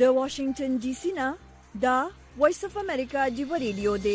د واشنگټن ډي سي نه دا وایس اف امریکا جیو ریډیو دی.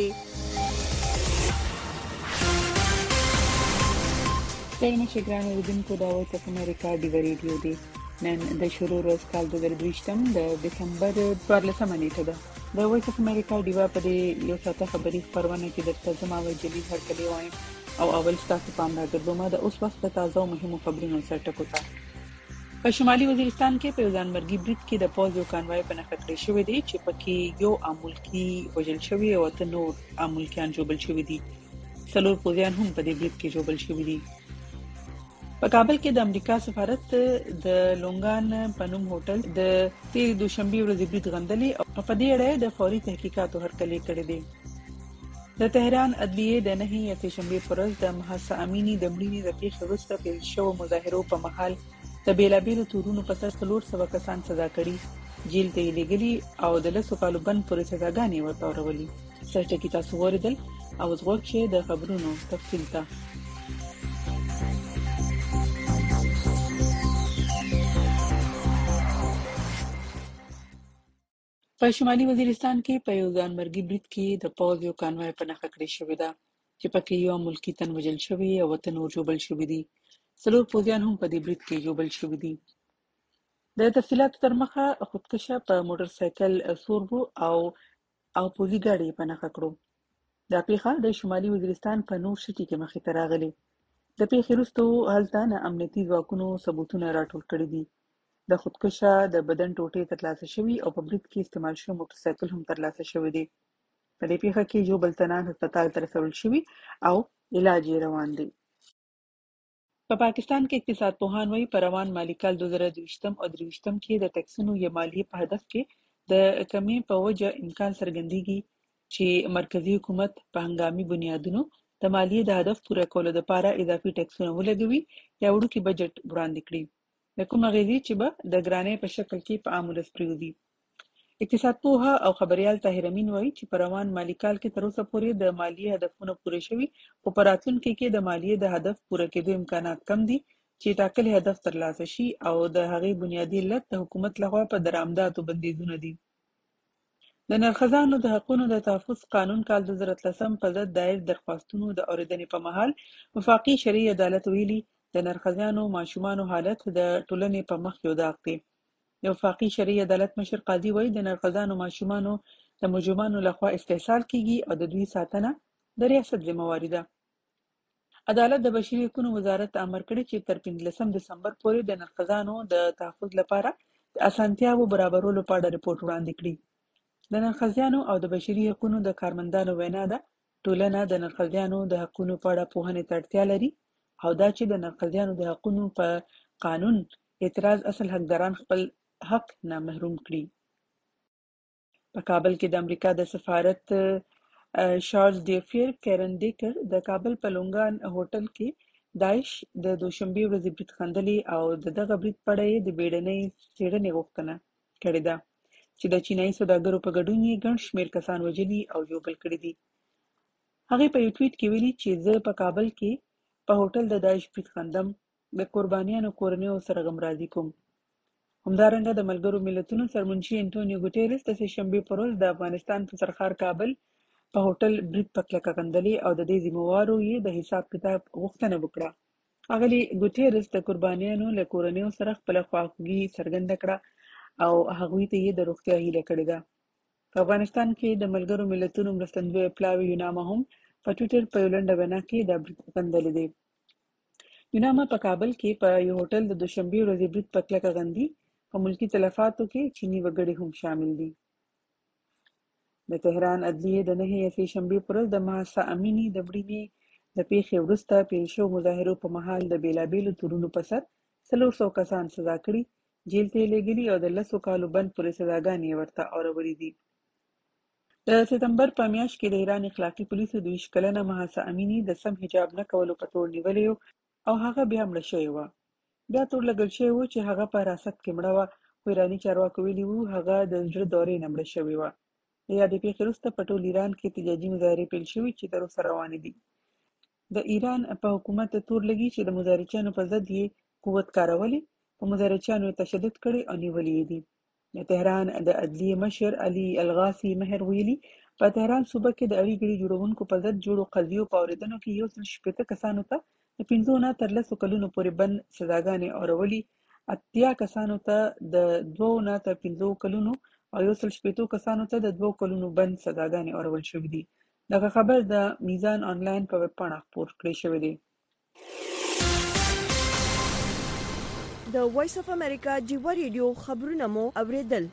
سلام شکران اوریدونکو دا وایس اف امریکا جیو ریډیو دی. نن د شروع ورځ کال 2023 د دسمبر 14 نیټه ده. د وایس اف امریکا دیوا په یو ساعته خبري خبرونه کې درته زما وجلی هرکلی وایم او اول تاسو پام راګرځوم د اوس وخت تازه او مهمو خبرونو سره ټکوتا. په شمالي وزیرستان کې په ځانمرګي برید کې د پوز یو کانوای په نښه کړی شوی دی چې پکې یو امولکي وژل شوی او ته نور امولکيان جوړل شوی دي. څلور پوزیان هم په دې برید کې جوړل شوی دي. په کابل کې د امریکا سفارت د لونګان پنوم هوټل د تیر دوشنبه ورځې برید غندلې او په دې اړه د فوري تحقیقاتو هرکلی کړی دی. د تهران عدلیه د نهي یاتې شنبه پرز د محسا امینی د مړینې د پیښې وروسته پیل شو مظاهرو په محل د بیلابیلو تورونو په سر 300 کسان سزا کړي، جیل ته لګلي او د لسو کالو بند پورې سزاګانې ورته ورولي. سرټکی تاسو ورېدل او زغوښ چې د خبرونو تفصیل ته په شمالي وزیرستان کې په یو ځانمرګي برید کې د پوز یو کانوای په نښه کړی شوی ده چې پکې یو ملکی تن وژل شوی او وطن نور جوړل شوی دي. څلور پوزیان هم په دې برید کې جوړل شوی دي. د تفصیلاتو تر مخه خودکشه په موټر سایکل سوربو او پوزي ګاډي په نښه کړو. دا پیښه د شمالي وزیرستان په نور شټي کې مخې ته راغلي. د پیښې وروسته هلته نه امنیتي ځواکونو ثبوتونه راټول کړي دي. د خودکشه د بدن ټوټې ترلاسه شوي او په برید کې استعمال شوی موټر سایکل هم ترلاسه شوی دی. په دې پیښه کې جو بلتنان هسپتال ته رسول شوي او علاج یې روان دی. په پاکستان کې اقتصاد پوهان وايي په روان مالي کال 2023 او 23 کې د ټکسونو یا مالیې په هدف کې د کمی په وجه امکان څرګندېږي چې مرکزی حکومت په هنګامي بنیادونو د مالیې د هدف پوره کولو لپاره اضافي ټکسونه ولګوي یا وړوکی بجټ وړاندې کړي. د کوم غږی چې به د ګرانۍ په شکل کې په عام ولس پریوزي. اقتصاد پوها او خبريال طاهر امین وایي چې په روان مالی کال کې تر اوسه پورې د مالیې هدفونه پوره شوي او په راتلونکي کې د مالیې د هدف پوره کېدو امکانات کم دي چې ټاکلي هدف ترلاسه شي او د هغې بنیادي علت د حکومت لخوا په درآمداتو بندیزونه دي. د نرخزانو د حقوقو د تحفظ قانون کال 2013 په ضد دایر درخواستونو د اوریدنې په مهال وفاقي شرعي عدالت ویلي د نرخزانو ماشومانو حالت د ټولنې په مخ یو داغ دی. د وفاقي شرعي عدالت مشر قاضي وایي د نرخزانو ماشومانو د مجرمانو لخوا استحصال کیږي او د دوی ساتنه د ریاست ذمہواری ده. عدالت د بشري حقوقو وزارت امر کړی چې تر 15 دسمبر پورې د نرخزانو د تحفظ لپاره د اسانتیاو برابرولو په اړه رپورټ وړاندې کړي. د نرخزانو او د بشري حقوقو د کارمندانو وینا ده ټولنه د نرخزانو د حقوقو په اړه پوهنې ته اړتیا لري او دا چې د نرخزانو د حقوقو په قانون اعتراض اصل حقداران خپل حق نه محروم کړي. په کابل کې د امریکا د سفارت شارلز ډیفیر کیرن ډیکر د کابل په لونګان هوټل کې داعش د دوشنبه ورځې برید خندلې او دغه برید په اړه د بیړنۍ څېړنې غوښتنه کړې ده چې د چینایي سوداګرو په ګډون یې ګڼ شمېر کسان وژلي او ژوبل کړي دي. هغې په یو ټویټ کې ویلي چې زه په کابل کې په هوټل د داعش برید خندم، د قربانیانو کورنیو سره غمرازي کوم. همدارنګه د ملګرو ملتونو سرمنشي انټونیو ګوټیرس د سهشنبې پر ورځ د افغانستان په سرخار کابل په هوټل برید په کلکه غندلې او د دې ذمہوارو یې د حساب کتاب غوښتنه وکړه. اغلي ګوټیرس د قربانیانو له کورنیو سره خپل خواخوږي څرګنده کړه او هغوی ته یې د روغتیا هیله کړې ده. په افغانستان کې د ملګرو ملتونو مرستندوی پلاوی یوناما هم په ټویټر په یو لنډه وینا کې دا برید غندلی دی. یوناما په کابل کې په یو هوټل د دوشنبې ورځې برید په کلکه غندي. په ملکی تلفاتو کې چینی وګړي هم شامل دي. د تهران عدلیه د نهي یاتې شنبې پر ورځ د محسا امینی د مړینې د پیښې وروسته پیل شوو مظاهرو په مهال د بیلابیلو تورونو په سر 400 کسان سزا کړي، جیل ته یې لېږلي او د 10 کالو بند پورې سزاګانې یې ورته اورولې دي. د سپتمبر په میاشت کې د ایران اخلاقي پولیسو 22 کلنه محسا امینی د سم حجاب نه کولو په تور نیولې او هغه بیا مړه شوې وه. بیا تور لګل شوی و چې هغه په حراست کې مړه وه، خو ایراني چارواکو ویلي وو هغه د زړه دورې نه مړه شوې وه. د یادې پیښې وروسته په ټول ایران کې احتجاجي مظاهرې پیل شوي چې تر اوسه روانې دي. د ایران په حکومت تور لګي چې د مظاهرچیانو په ضد یې قوت کارولې، په مظاهرچیانو یې تشدد کړی او نیولې یې دي. د تهران د عدلیې مشر علي الغاسي مهر ویلي په تهران صوبه کې د اړې ګړي جوړونکو په ضد جوړو قضیو په اوریدنو کې 160 کسانو ته د 15 نه تر 10 کلونو پورې بند سزاګانې اورولي، 80 کسانو ته د 2 نه تر 15 کلونو او 160 کسانو ته د 2 کلونو بند سزاګانې اورول شوې دي. دغه خبر د میزان آنلاین په ویب پاڼه خپور کړی شوی دی. د وایس اف امریکا جیوا ریډیو خبرونه مو اوریدل.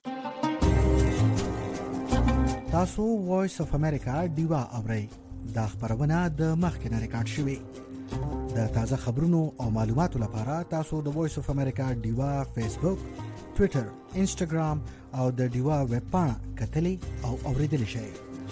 تاسو وایس اف امریکا ډیوا اورئ. دا خبرونه د مخکنه ریکارډ شوی. د تازه خبرونو او معلوماتو لپاره تاسو د وایس اف امریکا ډیوا فیسبوک، ټوئیټر، انسټاګرام او د ډیوا ویب پاڼه کتلی او اوریدلی شئ.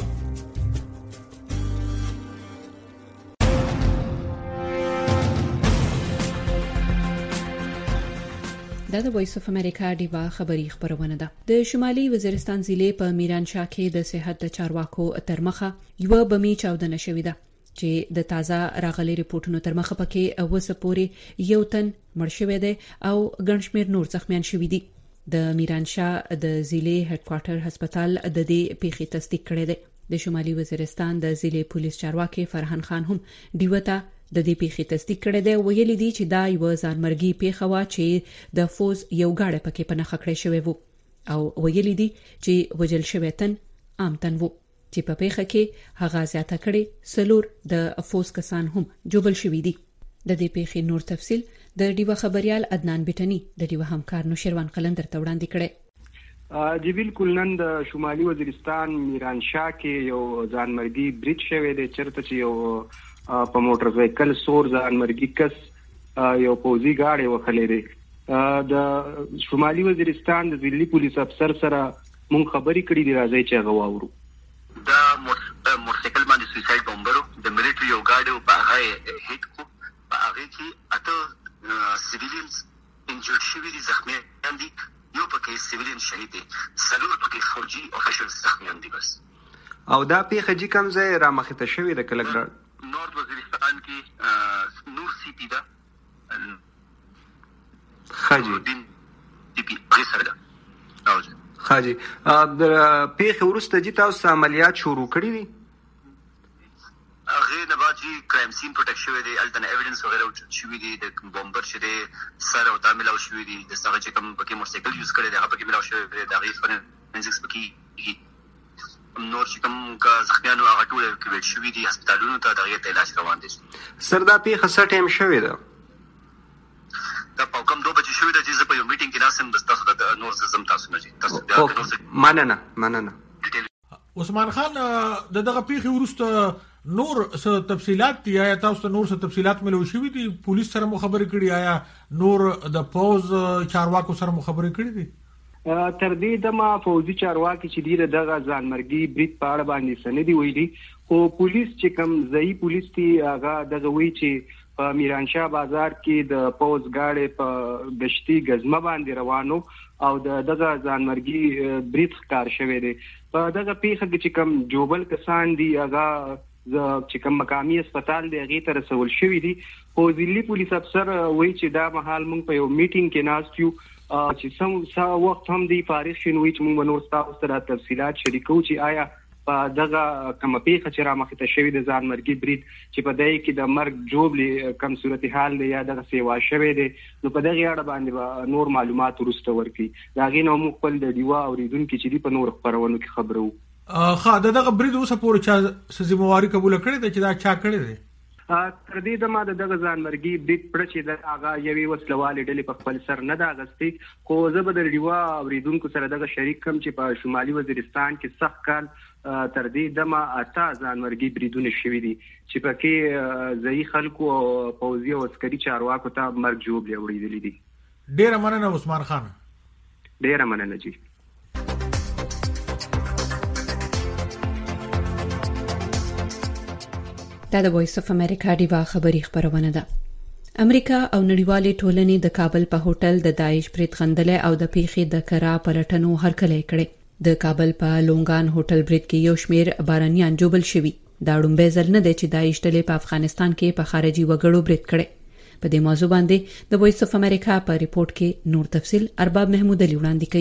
دا د وایس اف امریکا ډیوا خبری خبرونه ده. د شمالي وزیرستان ضلع په میرانشاه کې د صحت د چارواکو تر مخه یو بمی چاودنه شوې ده چې د تازه راغلي ریپورتونو تر مخه پکې اوسه پورې یو تن مړ شوی دی او ګڼ شمېر نور زخمیان شوي دي. د میرانشاه د ضلع هډ کوارټر هسپتال د دې پیښې تصدیق کړی دی. د شمالي وزیرستان د ضلع پولیس چارواکي فرحان خان هم ډیوته د دې پیښې تصدیق کړی دی. ویلي دي چې دا یو ځانمرګي پیښه وه چې د فوز یو گاډی پکې په نښه کړی شوی وو او ویلي دي چې وژل شوی تن عام تن وو چې په پیښه کې هغه زیاته کړي 4 د فوز کسان هم جوبل شوي دي. د دې پیښې نور تفصیل د ډیوا خبريال عدنان بیٹنی د ډیوا همکار نوشروان قلندر ته وړاندې کړي. جی بالکل نن د شمالي وزیرستان میرانشاه کې یو ځانمرګي بریټ شوی دی چرته چې یو په موټر سایکل سور ځانمرګي کس یو پوزي گاډي وخلې دی. د شمالي وزیرستان د ضلعي پولیس افسر سره مونږ خبرې کړې دي، راځي چې هغه واورو. دا موټر سایکل باندې سویساید بمبرو د ملټری یو گاډي په هغه هیټ کو په هغه کې اته سیویلینز انجرډ شوي دي، زخمیان دي، یو پکې سیویلین شهید دي، 4 پکې فورجي افیشل زخمیان دي. بس او دا پیښه چې کوم ځای را مخته شوی د کلګر نورد وزیرستان کې نور سی پی دا خاجي دین سی پی غیسر دا اوجه خاجي د پیښه ورسته چې تاسو عملیات شروع کړی دي. هغه نه بعد چې کرایم سین پروټیکټ شوی دی، الټن ایویډنس وغیرہ وجود شوی دی، د بمبر چې دی سره او دا ملاو شوی دی، د څنګه چې کوم پکې موټر سایکل یوز کړی دی هغه پکې ملاو شوی دی، دا غیس فورنزیکس پکې نور چې کوم کا زخمیانو هغه ټول کې شوی دي، هسپتالونو ته دغه علاج روان دي. سردا پیښه څه ټایم شوی ده؟ دا په کوم 2 بجې شوی ده چې زه په یو میټینګ کې ناسم، بس تاسو د نور زم تاسو نه تاسو مننه. عثمان خان دغه پیښه ورسته نور څه تفصيلات دي؟ آیا تاسو ته نور څه تفصيلات ملو شوي دي؟ پولیس سره مو خبرې کړې؟ آیا نور د پوز چارواکو سره مو خبرې کړې دي؟ تر دې دمه فوزي چارواکي چې دی دغه ځانمرګي بریټ په اړه باندې سندې ویلي، خو پولیس چې کوم ځای پولیس دی هغه دغه وی چې په میرانشاه بازار کې د پوز گاډي په گشتي غزمه باندې روانو او دغه ځانمرګي بریټ ښکار شوی دی. په دغه پیښه کې چې کوم جوبل کسان دی هغه چې کوم مقامي هسپتال دی هغه ته رسول شوی دی. خو ضلعي پولیس افسر وایي چې دا مهال موږ په یو میټینګ کې ناست یو چې سم وخت هم دی فارغ شنوي چې موږ نور تاسو سره تفصيلات شریکو چې آیا په دغه کوم پیښه چې را مخته شوی د ځانمرګي بریټ چې په دای کې د مرګ جوړلې کم صورتحال دی یا دغه سیوا شوی دی، نو په دغه اړه باندې نور معلومات ورسته ورکړي. دا غي نو موږ خپل د دیوا اوریدونکو چې دی په نور خبرونو کې خبرو. دغه بریټ اوسه پورې چا ذمہواری قبول کړې ده چې دا چا کړې ده؟ تر دې دمه دغه ځانمرګي بریټ پړ چې د هغه یوې وسلوالې ډلې په خپل سر نه دا غستې، خو زه به د دیوا اوریدونکو سره دغه شریک کوم چې په شمالي وزیرستان کې سخت کال تر دې دمه 8 ځانمرګي بریډونه شوي دي چې پکې ځای خلکو او پوځي او عسکري چارواکو ته مرګ جوړ وړي دي. ډیره مننه عثمان خان. ډیره مننه جی. دا د وایس اف امریکا ډیوا خبری خبرونه ده. امریکا او نړیوالې ټولنې د کابل په هوټل د داعش بریټ خندلې او د پیښې د کرا پلټنو هرکلی کړي. د کابل په لونګان هوټل بریټ کې یو شمیر بارانیان جوبل شوي. دا ډومبه ځل نه دی چې داعش ډلې په افغانستان کې په خارجي وګړو بریټ کړي. په دې موضوع باندې د وایس اف امریکا په ریپورت کې نور تفصیل ارباب محمود علي وړاندې کوي.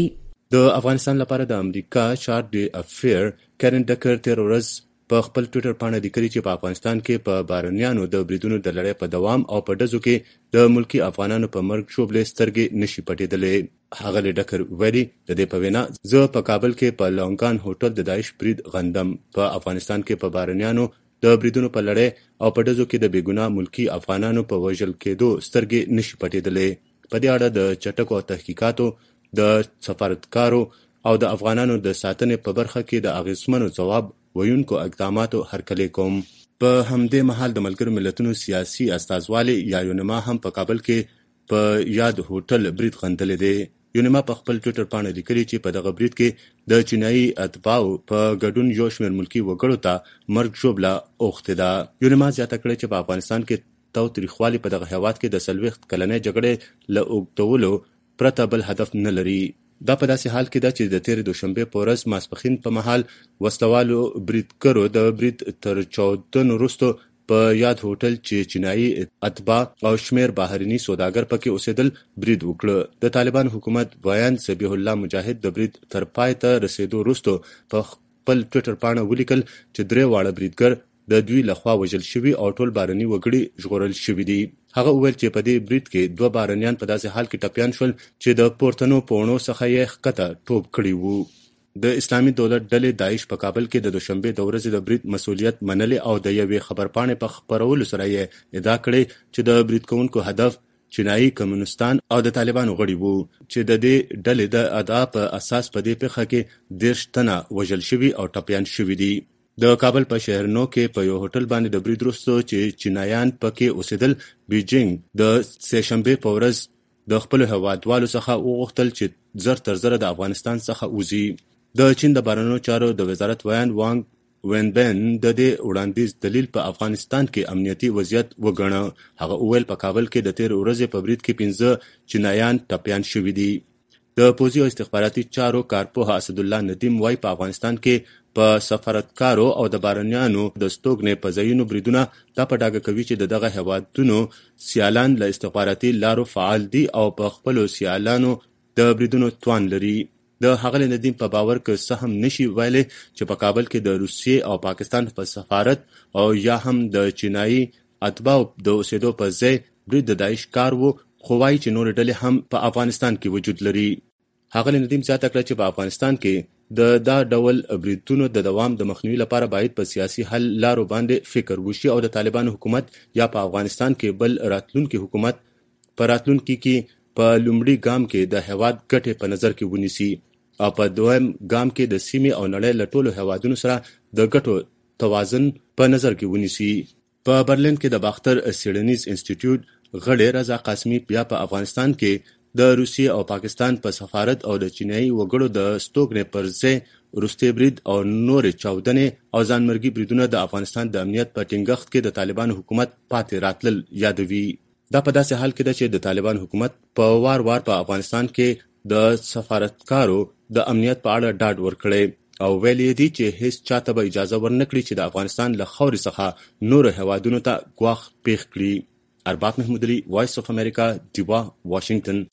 د افغانستان لپاره د امریکا شارټ ډي افیر کارن ډکر تیر ورځ په خپل ټوئیټر باندې لیکلي چې په افغانستان کې په بارنیانو د بریدونو د لړۍ په دوام او په ډزو کې د ملکی افغانانو په مرګ شوبلې سترګې نشي پټېدلې. هغه ډکر ویلي د دې په وینا زه په کابل کې په لونګان هوټل د داعش برید غندم. په افغانستان کې په بارنیانو د بریدونو په لړۍ او په ډزو کې د بیګناه ملکی افغانانو په وژل کېدو سترګې نشي پټېدلې. په دې اړه د چټکو تحقیقاتو د سفارتکارو او د افغانانو د ساتنې په برخه کې د اغیزمنو ځواب ویونکو اقداماتو هرکلی کوم. په همدې مهال د ملګرو ملتونو سیاسي استازوالي یا یونما هم په کابل کې په یاد هوټل برید غندلې دی. یونما په خپل ټوئیټر باندې لیکلي چې په دغه برید کې د چینایي اتباعو په ګډون یو شمېر ملکی وګړو ته مرګ ژوبله اوښتې ده. یونما زیاته کړې چې په افغانستان کې تاوتریخوالي په دغه هېواد کې د 40 کلنې جګړې له اوږدولو پرته بل هدف نه لري. دا په داسې حال کې ده چې د تېرې دوشنبې په ورځ ماسپښین په مهال وسلوالو بریدګرو د برید تر 14 وروسته په یاد هوټل چې چینایي اتباع او شمېر بهرني سوداګر پکې اوسېدل برید وکړ. د طالبان حکومت ویان سبیح الله مجاهد د برید تر پای ته رسېدو وروسته په خپل ټوئیټر باندې ولیکل چې 3 واړه بریدګر د دوی لخوا وژل شوي او ټول بهرني وګړي ژغورل شوي دي. هغه وویل چې په دې برید کې 2 بهرنیان په داسې حال کې ټپیان شول چې د پورتنو پوڼو څخه یې ښکته ټوپ کړي وو. د اسلامي دولت ډلې داعش په کابل کې د دوشنبې د ورځې د برید مسؤلیت منلي او د یوې خبرپاڼې په خپرولو سره یې ادعا کړې چې د برید کوونکو هدف چینایي کمونستان او د طالبانو غړي وو چې د دې ډلې د ادعا په اساس په دې پیښه کې 10 تنه وژل شوي او ټپیان شوي دي. د کابل په شهرنو کې په یو هوټل باندې د برید وروسته چې چینایان پکې اوسېدل بیجینګ د سهشنبې په ورځ د خپل هیوادوالو څخه وغوښتل چې زر تر زره د افغانستان څخه وځي. د چین د بهرنیو چارو د وزارت ویان وانګ وینبین د دې وړاندیز دلیل په افغانستان کې امنیتي وضعیت وګڼه. هغه وویل په کابل کې د تیر ورځې په برید کې 15 چینایان ټپیان شوي دي. د پوځي او استخباراتي چارو کارپوه اسد الله ندیم وايي په افغانستان کې په سفارتکارو او د بهرنیانو د ستوګنې په ځایونو بریدونه دا په ډاګه کوي چې دغه هیوادونو سیالان له استخباراتي لارو فعال دي او په خپلو سیالانو د بریدونو توان لري. د هغه ندیم په باور کې څه هم نشي ویلي چې په کابل کې د روسیې او پاکستان په سفارت او یا هم د چینایي اتباعو د اوسېدو په ځای برید د داعش کار وو، خو وایي چې نور ډلې هم په افغانستان کې وجود لري. هغه ندیم زیاته کړه چې په افغانستان کې دا ډول بریدونو د دوام د مخنیوي لپاره باید په سیاسي حل لارو باندې فکر وشي او د طالبانو حکومت یا په افغانستان کې بل راتلونکي حکومت په راتلونکي کې په لومړي ګام کې د هیواد ګټې په نظر کې ونیسي او په دویم ګام کې د سیمې او نړۍ له ټولو هیوادونو سره د ګټو توازن په نظر کې ونیسي. په برلین کې د باختر سیډنیز انسټیټیوټ غړي رضا قاسمي بیا په افغانستان کې د روسیې او پاکستان په سفارت او د چینایي وګړو د ستوګنې پر ځای وروستي برید او نورې چاودنې او ځانمرګي بریدونه د افغانستان د امنیت په ټینګښت کې د طالبانو حکومت پاتې راتلل یادوي. دا په داسې حال کې ده چې د طالبان حکومت په وار په افغانستان کې د سفارتکارو د امنیت په اړه ډاډ ورکړي او ویلي دي چې هیڅ چاته به اجازه ورنکړي چې د افغانستان له خاورې څخه نور هیوادونو ته ګواښ پیښ کړي. ارباب محمود علي، وایس اف امریکا، ډیوا، واشنگټن.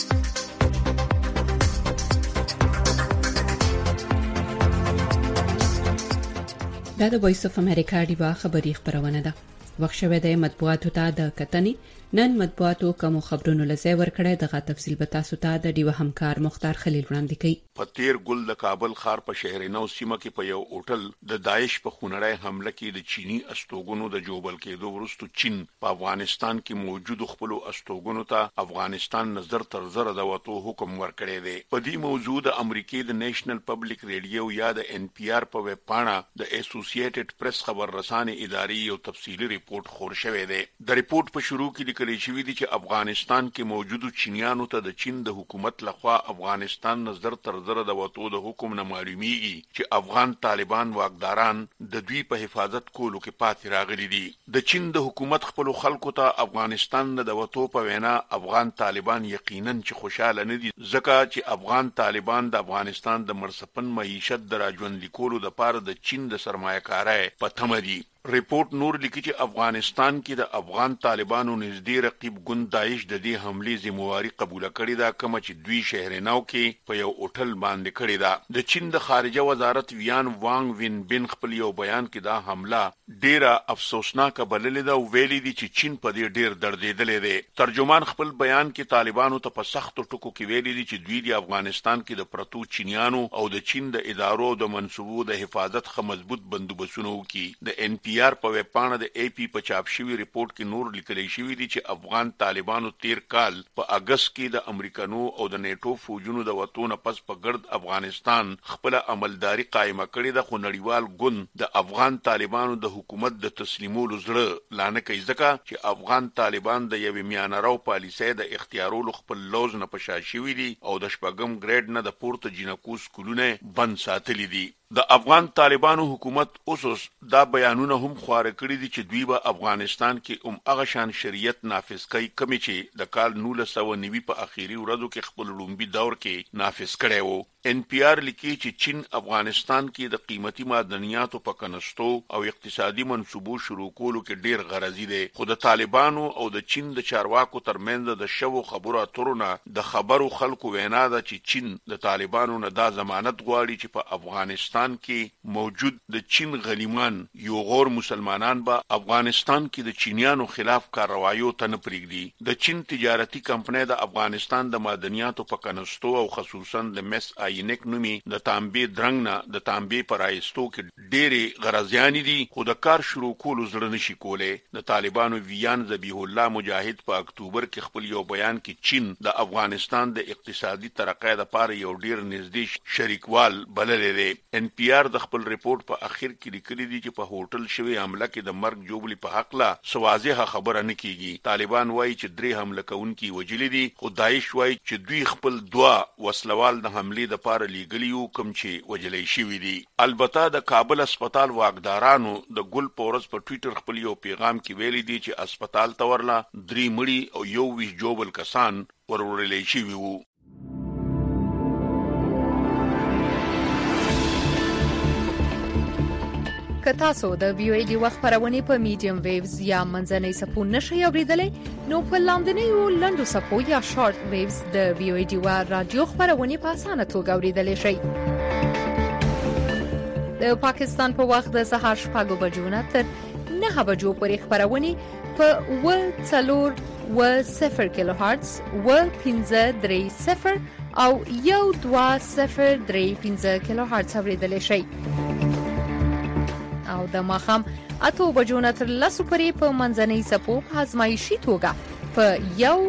دا د وایس اف امریکا ډیوا خبری خبرونه ده. وخت شوه د مطبوعاتو ته د کتنې نن مطبوعاتو کوم خبرونو لزی ورکړی دغه تفصیل به تاسو ته د ډیوا همکار مختار خلیل وړاندې کوي. په تیر ګل د کابل ښار په شهر نو سیمه کې په یو هوټل د داعش په خونړی حمله کې د چینی استوګنو د جوبل کېدو وروسته چین په افغانستان کې موجود خپل استوګنو ته افغانستان نظر تر زر د وټو حکم ورکړی دی. په دې موضوع د امریکای د نېشنل پبلک ریډیو یا د ان پی آر په ویب پاڼه د اسوسییټډ پریس خبر رسانې ادارې یو تفصیلی ریپورت خور شوی دی. د ریپورت په شروع کې لیکل شوی دی چې افغانستان کې موجود چینیانو ته د چین د حکومت لخوا افغانستان نظر تر زر د وټو د حکم نه معلومیږي چې افغان طالبان واکداران د دوی په حفاظت کولو کې پاتې راغلي دي. د چین د حکومت خپل خلکو ته افغانستان د وټو په وینا افغان طالبان یقینا چې خوشاله نه دي ځکه چې افغان طالبان د افغانستان د مرسپن معیشت د راژوندي کولو لپاره د چین د سرمایه‌کارۍ په تمه دي. ریپورت نور لیکي چې افغانستان کې د افغان طالبانو نږدې رقیب ګوند داعش د دې حمله ذمہواری قبول کړې ده، کوم چې دوی شهرنو کې په یو هوټل باندې کړې ده. د چین د خارجه وزارت ویان وانګ وین بن خپل یو بیان کې دا حمله ډیره افسوسناک بللې ده او ویلي دي چې چین په دې ډیر دردېدلې ده. ترجمان خپل بیان کې طالبانو ته په سختو ټکو کې ویلي دي چې دوی د افغانستان کې د پرتو چینیانو او د چین د ادارو د منصوبو د حفاظت خه مضبوط بندوبستونه وکړي. د ان پی آر په ویب پاڼه د ای پی په چاپ شوی ریپورت کې نور لیکل شوی دی چې افغان طالبانو 13 کال په اگست کې د امریکانو او د نیټو فوجونو د وټونه پس په ګرد افغانستان خپل عملداري قائمه کړې ده، خو نړیوال ګوند د افغان طالبانو د حکومت د تسلیمولو زړه لانه کوي ځکه چې افغان طالبان د یوې میانرو پالیسۍ د اختیارولو خپل لوز نه پشا شوی دي او د شپږم ګریډ نه د پورته جنکو سکولونه بند ساتلي دي. د افغان طالبانو حکومت اوس دا بیانونه هم خواره کړی دي چې دوی به افغانستان کې هغه شان شریعت نافذ کوي کمی چې د کال 1990 په اخیری ورځو کې خپل لومبي دور کې نافذ کړی وو. ان پی آر لیکي چې چین افغانستان کې د قیمتي معدنیاتو په کنستو او اقتصادي منصوبو شروع کولو کې ډیر غرضی دی، خو د طالبانو او د چین د چارواکو ترمنځ د شوو خبرو اترونه د خبرو خلکو وینا ده چې چین د طالبانو نه دا ضمانت غواړي چې په افغانستان کې موجود د چین غلیمان یو غور مسلمانان به افغانستان کې د چینیانو خلاف کاروایو ته نه پرېږدي. د چین تجارتي کمپنۍ د افغانستان د معدنیاتو په کنستو او خصوصا د مس آینک نومي د تانبې درنګ نه د تانبې پرایستو کې ډېرې غرضیانې دي، خو د کار شروع کولو زړه نشي کولی. د طالبانو ویان ذبیح الله مجاهد په اکتوبر کې خپل یو بیان کې چین د افغانستان د اقتصادي ترقۍ لپاره یو ډیر نږدې شریکوال بللی دی. ان پی آر د خپل ریپورت په اخر کې لیکلي دي چې په هوټل شوی حمله کې د مرګ جوړلی په حق لا سوازه خبره نه کیږي. طالبان وایي چې 3 حمله کوونکي وجلي دي، خو داعش وایي چې دوی خپل 2 وسلوال د حمله د پاره لیګلیو کوم چې وجلي شوی دي. البته د کابل هسپتال واقدارانو د ګل پورس په ټوئیټر خپل یو پیغام کې ویلي دي چې هسپتال ته ورلا 3 مړي او یو ویش جوبل کسان ورولې شوی وو. که تاسو د وی او ای ډي وخت خبرونه په میډیم ویوز یا منځنۍ سپو نشئ اوریدلای نو په لاندنۍ لندو سپو یا شارټ ویوز د وی او ای ډي رادیو خبرونه په اسانه توګه اوریدلای شئ. د پاکستان په وخت د سهار 6 بجو نه تر 9 بجو پورې خبرونه په 140 کیلو هرتز 1530 او 1203 کیلو هرتز اوریدلای شئ. او د ماخام 8 بجو نه تر 10 پورې په منځنۍ سپو په ازمایشي توګه په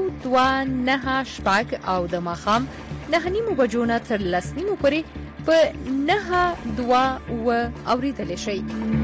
129 او د ماخام 9 بجو نه تر 10 پورې په 9 اوریدل شي.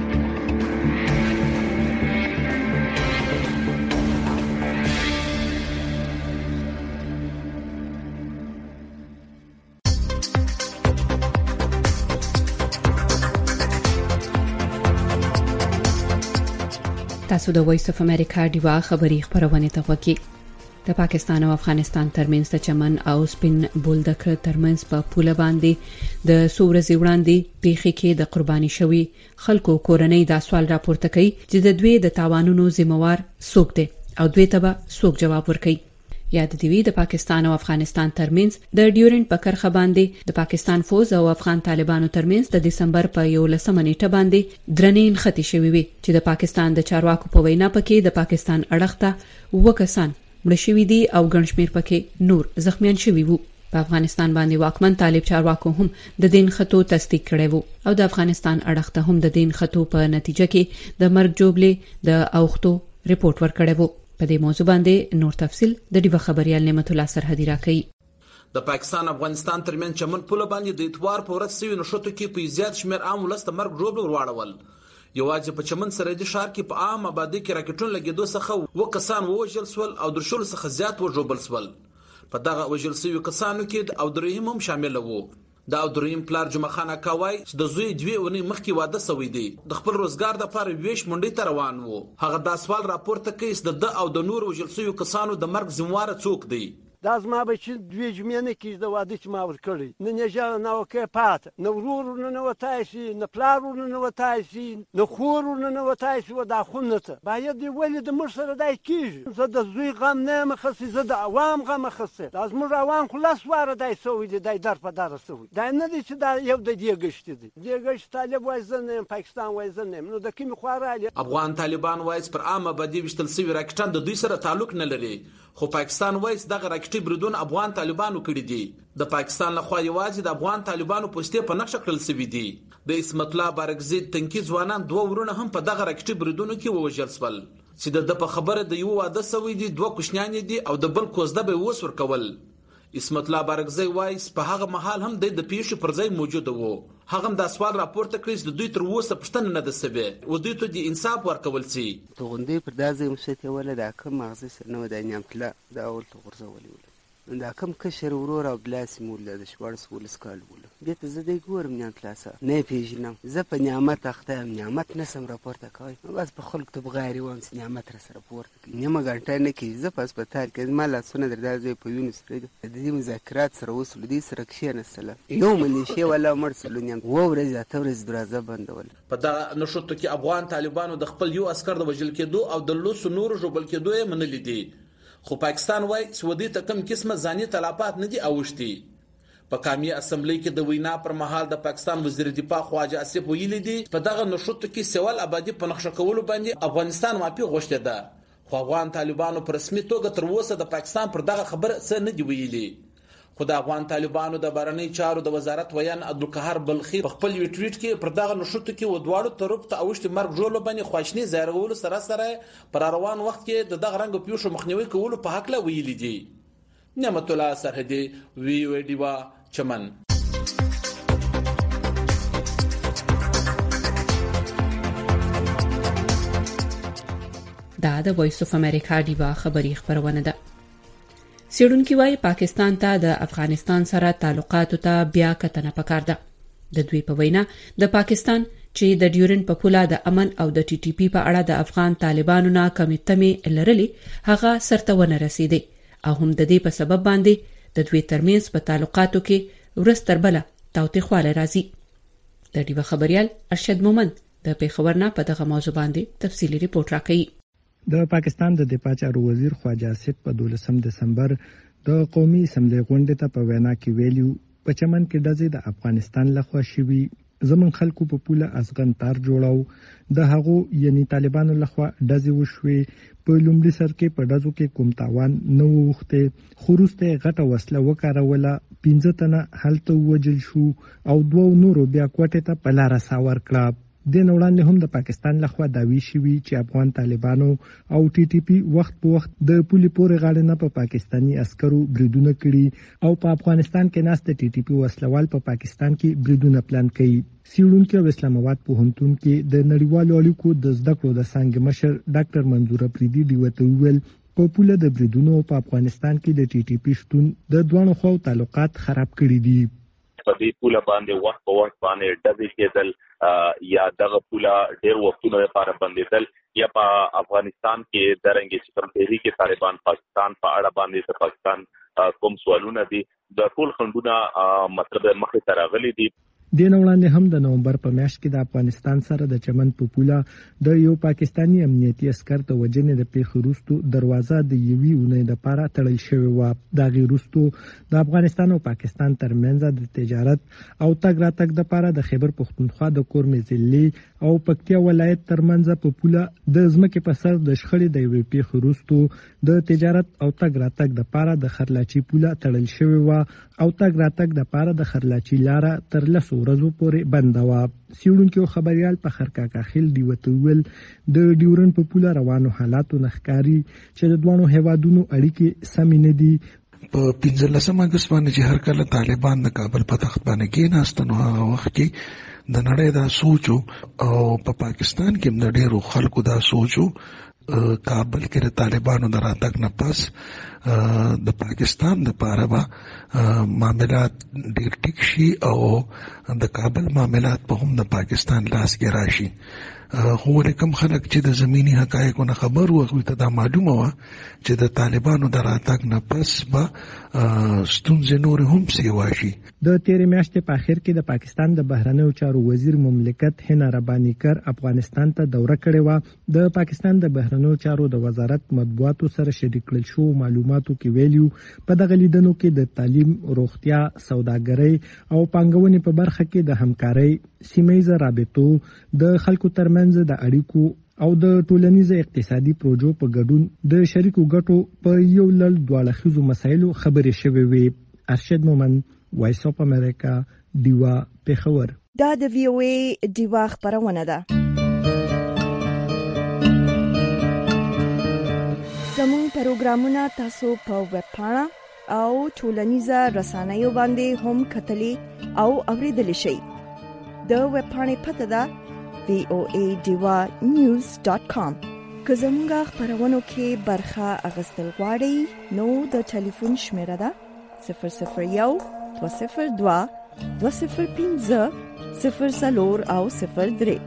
تاسو د وایس اف امریکا دیوا خبری خبرونه ته وکی. د پاکستان او افغانستان ترمنځ د چمن او سپین بولدک ترمنځ په پوله باندې د سورزي وړاندې پیخي کې د قرباني شوی خلکو کورنۍ دا سوال راپورته کوي چې د دوی د تاوانونو ذمہوار څوک دي او دوی ته به څوک جواب ورکوي. یاد دی د پاکستان او افغانستان ترمنځ د ډیورنډ په کرخه باندې د پاکستان فوز او افغان طالبانو ترمنځ د دسمبر په 11 نیټه باندې درنین ختی شوی وي چې د پاکستان د چارواکو په وینا پکې د پاکستان اړخته وکسان مړ شوی دي او ګڼشمیر پکې نور زخمیان شوی وو. په افغانستان باندې واکمن طالب چارواکو هم د دین خطو تصدیق کړي وو او د افغانستان اړخته هم د دین خطو په نتیجه کې د مرګ جوړلې د اوختو ریپورت ورکړی وو. په دې موضوع باندې نور تفصيل د دیو خبريال نعمت الله سرحدي راکړي. د پاکستان افغانستان ترمن چمن پوله باندې د اتوار په ورځ سوي نشوتو کې په زیات شمیر عام ولست مرګ جوړ ورواړول. یوازې په چمن سرحدي ښار کې په عام آبادی کې راکټون لګیدو څخه وکسان ووجل سول او درشل څخه زیات وجوبل سول. په دغه وجل سوي کسانو کې د عبدالرحیم هم شامل وو. د عبدالرحیم پلار جمعه خان اکاوای چې د زوی 2 ونې مخکې واده سوی دی د خپل روزګار لپاره ویش منډي ته روان وو. هغه د سوال راپورته کوي چې د او د نور وجل سوي کسانو د مرګ ذمہوار څوک دی. دا زما بچي 2 جمعې نه کېږي د واده چې ما ورکړی، نه نېژه ناوکۍ پاته، نه ورور ورننوتی شي، نه پلار ورننوتی شي، نه خور ورننوتی شي. و دا خونه ته باید دې ولې د موږ سره دی کېږي. زه د زوی غم نه یم اخیستی، زه د عوام غم اخیستی. دا زموږ عوام خو 10 واره دی سوی دی، دی در په دره سوی. دا نه دی چې دا یو د دې ګشتې دی. دې ګشت طالب وایي زه نه یم، پاکستان وایي زه نه یم. نو د کومې خوا رالي؟ افغان طالبان وایي پر عامه ابادي وشتل سوي راکټان د دوی سره تعلق نه لري، خو پاکستان وایي دغه راکټي بریدونه افغان طالبانو کړي دي. د پاکستان لخوا یوازې د افغان طالبانو پوستې په نقشه کړل سوي دي. د اسمت الله بارکزي تنکي ځوانان 2 ورونه هم په دغه راکټي بریدونو کې ووژل شول چې د په خبره د یو واده سوي دي، 2 کوچنیان دي او د بل کوزده به وس ورکول. اسمت الله بارکزي وایي په هغه مهال هم د پیښو پر ځای موجود وو. هغه هم د سوال راپورته کړی چې دوی تر اوسه پښتنه نه ده سوي او دوی ته د انصاف ورکول سي. توغندې پر دازې مشته ولا د کوم مغزي سره نو د نعمت الله دا اول ته ورزولې دا کوم کشر ورور او بلاس مول د شوارس ولس کال ول دته زه د ګورم نعمت الله سره نه پیژنم. زه په نعمت اخته نعمت نسم راپورته کوي، بس په خلک ته بغیر وام چې نعمت را سره راپورته کوي. نیمه غنټه نه کی زه په هسپتال کې مال سونه در دازې په یونس د دې مذاکرات سره وصل دي سره کښې نه سلام یو ملیشي ولا مرسلو نیم و ورځ ته ورځ دروازه بندول. په دا نشوت کې افغان طالبانو د خپل یو عسكر د وجل کېدو او د لوس نور جوړل کېدو یې منلې دي، خو پاکستان وایي سعودي ته کم قسمه ځاني تلافات نه دي اوښتي. په قومي اسمبلی کې د وینا پر مهال د پاکستان وزیر دفاع خواجه اسف ویلي دي په دغه نشوت کې سوال آبادی په نقشه کولو باندې افغانستان معافي غوښته ده، خو افغان طالبانو په رسمي توګه تر اوسه د پاکستان پر دغه خبر څه نه دی ویلي. خو د افغان طالبانو د بهرنی چارو د وزارت ویان عبدالقهار بلخي په خپل یو ټویټ کې پر دغه نشوت کې ودواړو طرف ته اوښتي مرګ جوړول باندې خواشنی زیرغول سره سره پر روان وخت کې د دغه رنګ پیښو مخنیوي کولو په حق لا ویلي دي. نعمت الله سرحدي وی وی دیوا چمن. دا د وایس اف امریکا دیوا خبری خبرونه ده. سیډونکي وايي پاکستان ته د افغانستان سره تعلقاتو ته بیا کتنه پکار ده. د دوی په وینا د پاکستان چې د ډیورن په پوله د امن او د ټي ټي پی په اړه د افغان طالبانو نه کمې تمې لرلي هغه سرته ونه رسیدي او هم د دې په سبب باندې د دوی ترمنځ په تعلقاتو کې ورستر بل تاوتریخواله راځي. د دیو خبريال ارشد مومند د پیښور نه په دغه موضوع باندې تفصیلی ریپورت راکړي. د پاکستان د دفاع چارو وزیر خواجه اسف په 12 دسمبر د قومي اسمبلی غونډې ته په وینا کې ویلو په چمن کې ډزې د افغانستان لخوا شوي زمون خلکو په پوله ازغن تار جوړاو د هغو یعنی طالبانو لخوا ډزې وشوي. په لومړي سر کې په ډزو کې کوم تاوان نه وخته، خروسته غټه وسله وکاروله، 15 تنه هلته وجل شو او 2 نورو بیا کوټه ته په لار ساور کړه. د نوړاندې هم د پاکستان لخوا داوی شوی چې افغان طالبانو او ټي ټي پی وخت په وخت د پولي پورې غاړه نه په پاکستانی عسکرو بریدونه کړي او په افغانستان کې ناست ټي ټي پی وسلوال په پاکستان کې بریدونه پلان کوي. سیډونکو او اسلام آباد پوهنتون کې د نړیوالو اړیکو د زده کړو د څانګې مشر ډاکټر منظور افریدي دی ویل په پوله د بریدونو په افغانستان کې د ټي ټي پی شتون د دوه خو تعلقات خراب کړي دي. په دې پوله باندې وخت په وخت باندې ډزې کېدل یا دغه پوله ډېر وختونو لپاره بندېدل یا په افغانستان کې درنګي چې کوم تحریک طالبان پاکستان په اړه باندې د پاکستان کوم سوالونه دي د ټول خندونه مطلب مخې ته راغلي دي. د نوړاندې هم د نومبر په میاشت کې د افغانستان سره د چمن په پوله د یو پاکستانی امنیتي عسكر ته وجنې د پیښو وروسته دروازه د یوې اونۍ لپاره تړل شوې و. د غیر وروسته د افغانستان او پاکستان ترمنځ د تجارت او تګ راتګ لپاره د خیبر پختونخوا د کورمزلي او پکتیا ولایت ترمنځ په پوله د ځمکې په سر د شخړې د یوې پیښو وروسته د تجارت او تګ راتګ لپاره د خرلاچي پوله تړل شوې و او تګ راتګ لپاره د خرلاچي لار تر لسو ورځو پورې بنده و. سیډونکو خبريال په خرکاکا خیل دی وتول د ډیورن په پوله روانو حالاتو نخکاری چې د دوه هیوادونو اړیکې سمې نه دي. په 15 اگست باندې چې هر کله طالبان د کابل په تخت باندې کېناستل نو هغه وخت کې د نړۍ دا سوچو او په پاکستان کې د ډېرو خلکو دا سوچو کابل کې د طالبانو د راتګ نه پس د پاکستان د پاره به معاملات ډېر ټیک شي او د کابل معاملات په هم د پاکستان لاس کې راشي. خو کوم خلک چې د زمینی حقایقو نه خبر وو ته دا معلومه و چې د طالبانو د راتګ نه پس به ستونزې نور هم سیوا شي. د تیرې میاشتې په اخر کې د پاکستان د بهرنیو چارو وزیر مملکت هنا ربانی کر افغانستان ته دوره کړې و. د پاکستان د بهرنیو چارو د وزارت مطبوعاتو سره شریک کړل شو معلوماتو کې ویلیو په دغه لیدنو کې د تعلیم، روغتیا، سوداګرۍ او پانګونې په برخه کې د همکارۍ، سیمه‌ییزه رابطو، د خلکو ترمنځ د اړیکو او د ټولنیز اقتصادي پروژو په ګډون د شریکو ګټو په یو لړ دواړخیزو مسایلو خبرې شوې وې. ارشد مومند، وایس اف امریکا، دیوا، پیښور. دا د وی او ای دیوا خبرونه ده. زموږ پروګرامونه تاسو په ویب پاڼه او ټولنیزه رسنیو باندې هم کتلی او اوریدلی شئ. د ویب پاڼې پته ده voadiwanews.com. که زموږ خبرونو کې برخه اخیستل غواړئ نو د ټلیفون شمیره ده 001 202 205 00 او 03.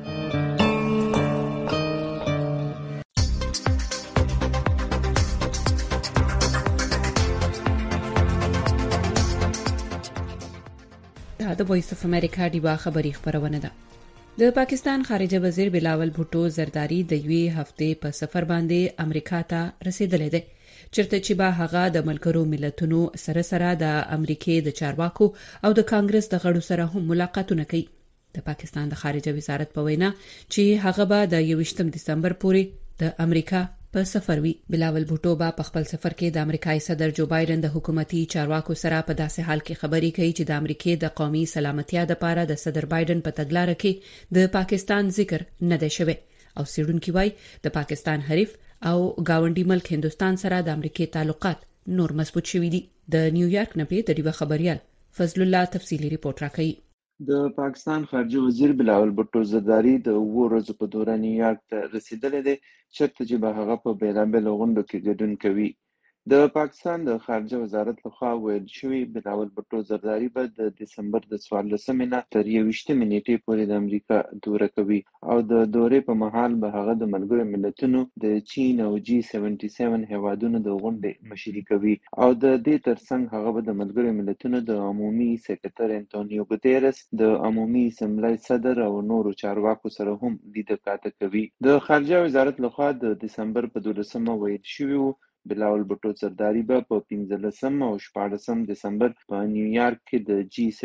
د وایس اف امریکا دیوا خبری خبرونه ده. د پاکستان خارجه وزیر بلاول بھټو زرداری د یوې هفته په سفر باندې امریکا ته رسیدلی دی، چیرته چې به هغه د ملګرو ملتونو سره د امریکای د چارواکو او د کانګرس د غړو سره هم ملاقاتونه کوي. د پاکستان د خارجه وزارت په وینا چې هغه به د 21 دسمبر پورې د امریکا په سفر وي. بلاول بھټو به په خپل سفر کې د امریکایي صدر جو بایدن د حکومتي چارواکو سره په داسې حال کې خبرې کوي چې د امریکای د قومي سلامتیا لپاره د صدر بایدن په تګلارې کې د پاکستان ذکر نه دی شوی او سیډونکي وای د پاکستان حریف او گاونډي ملک هندستان سره د امریکای تعلقات نور مضبوط شوي دي. د نیویارک نه په ډیوه خبريال فضل الله تفصیلی ریپورت راکړي. د پاکستان خارجه وزیر بلاول بھټو زرداری د 2 ورځو په دوره نیویارک ته رسیدلی دی، چیرته چې به هغه په بیلابیلو غونډو کې ګډون کوي. د پاکستان د خارجه وزارت لخوا ویل شوی بلاول بھټو زرداری به د دسمبر د 14 نه تر 21 نیټې پورې د امریکا دوره کوي او د دورې په مهال به هغه د ملګرو ملتونو د چین او G77 هیوادونو د غونډې مشري کوي او د دې ترڅنګ هغه به د ملګرو ملتونو د عمومي سکرټر انټونیو ګوتيرس، د عمومي اسمبلی صدر او نورو چارواکو سره هم لیدل کاته کوي. د خارجه وزارت لخوا د دسمبر په 12 ویل شوی و بلاول بھټو زرداری به په 15 او 14 دسمبر په نیویارک کې د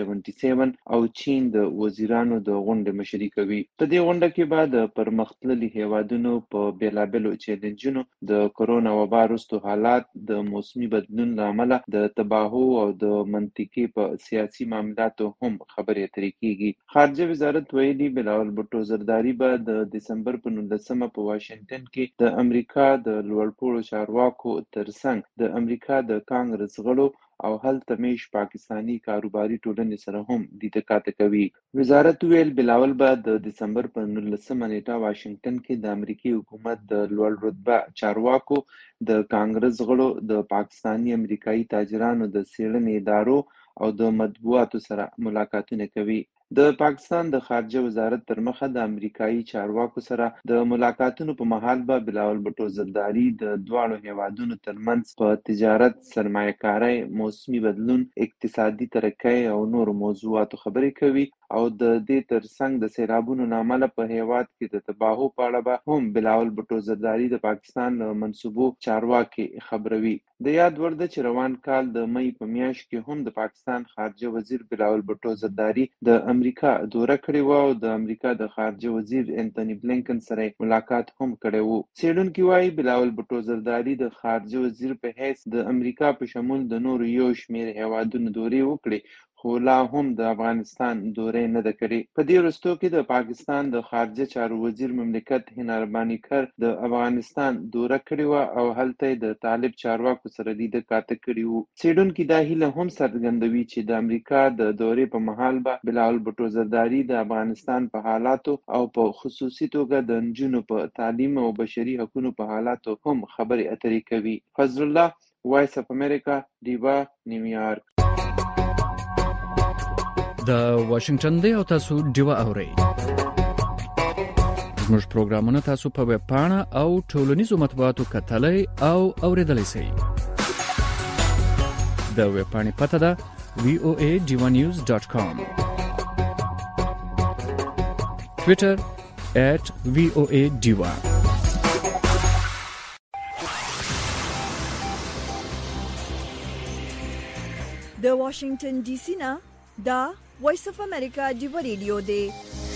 G77 او چین د وزیرانو د غونډې مشري کوي. په دې غونډه کې به د پرمختللي هیوادونو په بیلابیلو چیلنجونو، د کرونا وبا وروسته حالات، د موسمي بدلون له امله د تباهو او د منطقې په سیاسي معاملاتو هم خبرې اترې کیږي. خارجه وزارت ویلي بلاول بھټو زرداری به د دسمبر په 19 په واشنگټن کې د امریکا د لوړپوړو چارواکو ترڅنګ د امریکا د کانګرس غړو او هلته میش پاکستانی کاروباري ټولنې سره هم لیدل کاته کوي. وزارت ویل بلاول به د دسمبر په 19 نیټه واشنگټن کې د امریکای حکومت د لوړ رتبه چارواکو، د کانګرس غړو، د پاکستانی امریکایي تاجرانو د څېړنې ادارو او د مطبوعاتو سره ملاقاتونه کوي. د پاکستان د خارجه وزارت تر مخه د امریکایي چارواکو سره د ملاقاتونو په مهال به بلاول بھټو زرداری د دواړو هیوادونو ترمنځ په تجارت، سرمایه‌کارۍ، موسمي بدلون، اقتصادي ترقۍ او نورو موضوعاتو خبرې کوي او د دې ترڅنګ د سیلابونو له امله په هیواد کې د تباهو په اړه به هم بلاول بھټو زرداری د پاکستان منصوبو چارواکي خبروي. د یاد وړ ده چې روان کال د مئی په میاشت کې هم د پاکستان خارجه وزیر بلاول بھټو زرداری د امریکا دوره کړې و او د امریکا د خارجه وزیر انټونی بلینکن سره ملاقات هم کړی و. څېړونکي وایي بلاول بھټو زرداری د خارجه وزیر په حیث د امریکا په شمول د نورو یو شمېر هیوادونو دورې وکړي خو لا هم د افغانستان دورې نه ده کړې. په دې وروستو کې د پاکستان د خارجه چارو وزیر مملکت هنا ربانی کر د افغانستان دوره کړې و او هلته د طالب چارواکو سره لیدل کاته کړي وو. څېړونکي دا هیله هم څرګندوي چې د امریکا د دورې په مهال به بلاول بھټو زرداری د افغانستان په حالاتو او په خصوصي توګه د نجونو په تعلیم او بشري حقوقو په حالاتو هم خبرې اترې کوي. فضل الله، وایس اف امریکا، دیوا، نیویارک. د واشنگټن دی او تاسو دیوا اورئ. زموږ پروګرامونه تاسو په ویب پاڼه او ټولنیزو مطبوعاتو کتلای او اوریدلای شئ. د ویب پاڼې پته ده voadivanews.com. Twitter @voadiva. د واشنگټن ډي سي نه دا وایس اف امریکا ډیو ریډیو دی.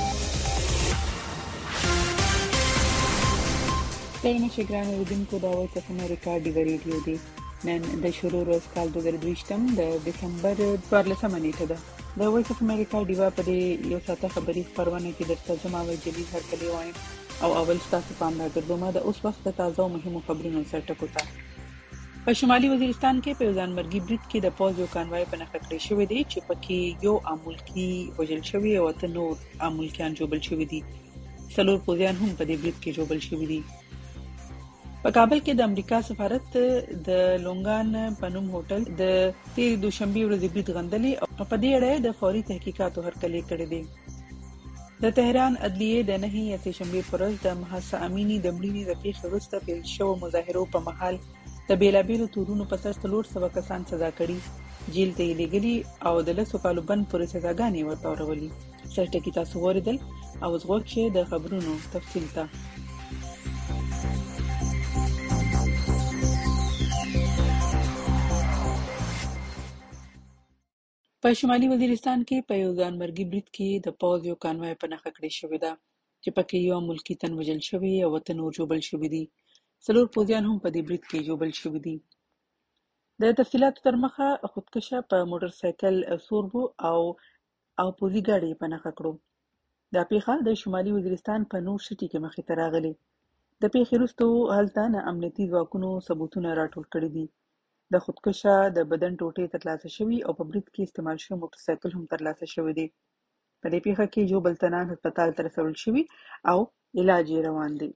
څنګه چې ګران اوریدونکو دا وایس اف امریکا ډیو ریډیو دی. نن د شروع ورځ کال 2022 د دسمبر 14 نیټه ده. د وایس اف امریکا ډیو په دې یو ساعته خبري خبرونه کې درته زما وجلی هرکلی وایم او اول تاسو پام راګرځوم د اوس وخت تازه او مهمو خبرونو سره ټکوتا. په شمالي وزیرستان کې په ځانمرګي برید کې د پوز یو کانوای په نښه کړی شوی دی چې پکې یو امولکي وژل شوی او ته نور امولکيان جوړل شوی دي. څلور پوزیان هم په دې برید کې جوړل شوی دي. په کابل کې د امریکا سفارت د لونګان پنوم هوټل د دوشنبه ورځې برید غندلې او په دې اړه د فوري تحقیقاتو هرکلی کړی دی. د تهران عدلیه د نهي سهشنبه پرز د محسا امینی د مړینې د پیښې وروسته پیل شو مظاهرو په محل د بیلابیلو تورونو په سر 300 کسان سزا کړي، جیل ته لګلي او د لسو کالو بند پورې سزاګانې ورته ورولي. سرټکی تاسو وریدل او زغوک چې د خبرونو تفصیل ته په شمالي وزیرستان کې په یو ځانمرګي برید کې د پوز یو کانوای په نښه کړی شوی دی چې پکې یو ملکی تن وژل شوی او ته نور جوړل شوی دي. څلور پوزیان هم په دې برید کې جوړل شوی دي. د تفصیلاتو تر مخه خودکشه په موټر سایکل سوربو او پوزي ګاډي په نښه کړو. دا پیښه د شمالي وزیرستان په نور سټي کې مخې ته راغلي. د پیښې وروسته هلته نه امنیتي ځواکونو ثبوتونه راټول کړي دي. د خودکشه د بدن ټوټې ترلاسه شوي او په برید کې استعمال شوی موټر سایکل هم ترلاسه شوی دی. په دې پیښه کې جو بلتنان هسپتال ته رسول شوي او علاج یې روان دی.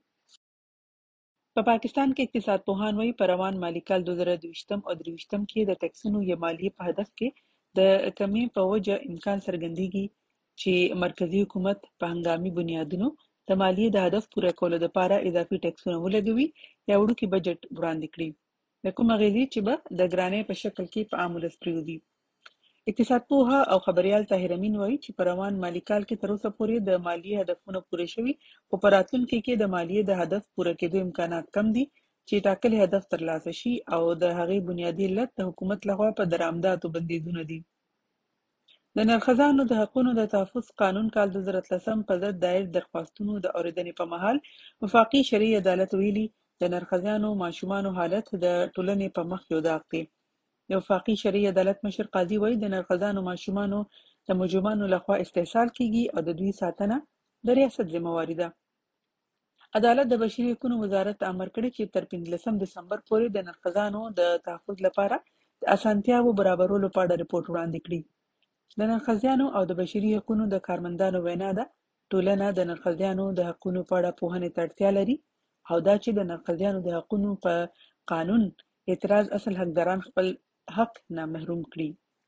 په پاکستان کې اقتصاد پوهان وايي په روان مالي کال 2022 او 2023 کې د ټکسونو یا مالیې په هدف کې د کمی په وجه امکان څرګندېږي چې مرکزی حکومت په هنګامي بنیادونو د مالیې د هدف پوره کولو لپاره اضافي ټکسونه ولګوي یا وړوکی بجټ وړاندې کړي. د کوم غږی چې به د ګرانې په شکل کې په عام ولس پریوزي. اقتصاد پوها او خبريال طاهر امین وایي چې په روان مالی کال کې تر اوسه پورې د مالیې هدفونه پوره شوي او په راتلونکي کې د مالیې د هدف پوره کېدو امکانات کم دي چې ټاکلي هدف ترلاسه شي او د هغې بنیادي علت د حکومت لخوا په درآمداتو بندیزونه دي. د نرخزانو د حقوقو د تحفظ قانون کال 2013 په ضد دایر درخواستونو د اوریدنې په مهال وفاقي شرعي عدالت ویلي د نرخزانو ماشومانو حالت د ټولنې په مخ یو داغ دی. د وفاقي شرعي عدالت مشر قاضي وایي د نرخزانو ماشومانو د مجرمانو لخوا استحصال کیږي او د دوی ساتنه د ریاست ذمہواری ده. عدالت د بشري حقوقو وزارت امر کړی چې تر 15 دسمبر پورې د نرخزانو د تحفظ لپاره د اسانتیاو برابرولو په اړه رپورټ وړاندې کړي. د نرخزانو او د بشري حقوقو د کارمندانو وینا ده ټولنه د نرخزانو د حقوقو په اړه پوهنې ته اړتیا لري او دا چې د نرخزانو د حقوقو په قانون اعتراض اصل حقداران خپل حق نه محروم کړي.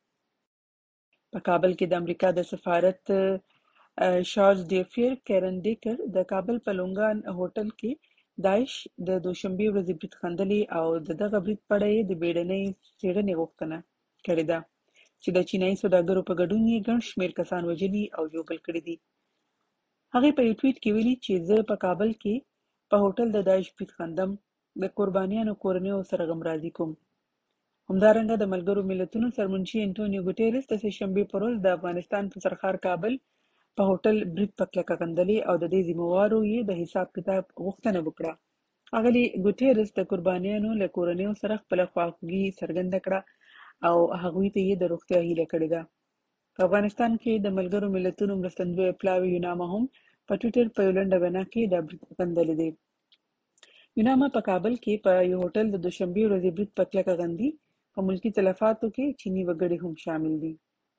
په کابل کې د امریکا د سفارت شارلز ډیفیر کیرن ډیکر د کابل په لونګان هوټل کې داعش د دوشنبه ورځې برید خندلې او دغه برید په اړه د بیړنۍ څېړنې غوښتنه کړې ده چې د چینایي سوداګرو په ګډون یې ګڼ شمېر کسان وژلي او ژوبل کړي دي. هغې په یو ټویټ کې ویلي چې زه په کابل کې په هوټل د داعش برید خندم، د قربانیانو کورنیو سره غمرازي کوم. همدارنګه د ملګرو ملتونو سرمنشي انټونیو ګوټیرس د سهشنبې په ورځ د افغانستان په سرخار کابل په هوټل برید په کلکه غندلې او د دې ذمہوارو یې د حساب کتاب غوښتنه وکړه. ښاغلي ګوټیرس د قربانیانو له کورنیو سره خپل خواخوږي څرګنده کړه او هغوی ته یې د روغتیا هیله کړې ده. په افغانستان کې د ملګرو ملتونو مرستندوی پلاوی یوناما هم په ټویټر په یو لنډه وینا کې دا برید غندلی دی. یوناما په کابل کې په یو هوټل د دوشنبې ورځې برید په کلکه غندي. په ملکی تلفاتو کې چینی وګړي هم شامل دي.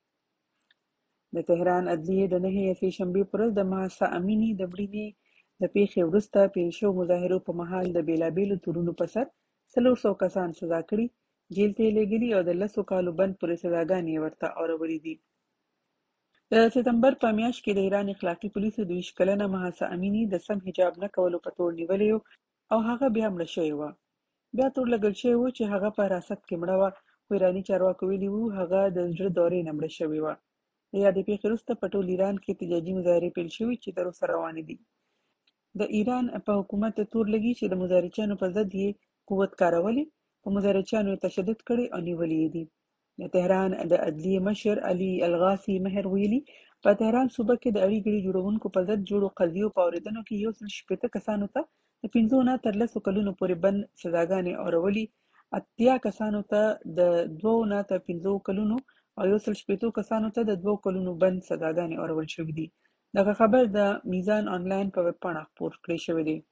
د تهران عدلیه د نهي سهشنبې پر ورځ د محسا امینی د مړینې د پیښې وروسته پیل شوو مظاهرو په مهال د بیلابیلو تورونو په سر 400 کسان سزا کړي، جیل ته یې لېږلي او د 10 کالو بند پورې سزاګانې ورته اورولې دي. د سپتمبر په میاشت کې د ایران اخلاقی پولیسو 22 کلنه مهسا امینی د سم حجاب نه کولو په تور نیولې او هغه بیا مړه شوې وه. بیا تور لګل شوی و چې هغه په حراست کې مړه وه، خو ایراني چارواکو ویلي وو هغه د زړه دورې نه مړه شوې وه. د یادې پیښې وروسته په ټول ایران کې احتجاجي مظاهرې پیل شوي چې تر اوسه روانې دي. د ایران په حکومت تور لګي چې د مظاهرچیانو په ضد یې قوت کارولې، په مظاهرچیانو تشدد کړی او نیولې دي. د تهران د عدلیې مشر علي الغاسي مهر ویلي په تهران صوبه کې د اړې ګړې جوړونکو په ضد جوړو قضیو په اورېدنو کې 160 کسانو ته د 5 نه تر 10 کلونو پورې بند سزاګانې اورولي، 80 کسانو ته د 2 نه تر 15 کلونو او 160 کسانو ته د 2 کلونو بند سزاګانې اورول شوې دي. دغه خبر د میزان آنلاین په ویب پاڼه خپور کړی شوی دی.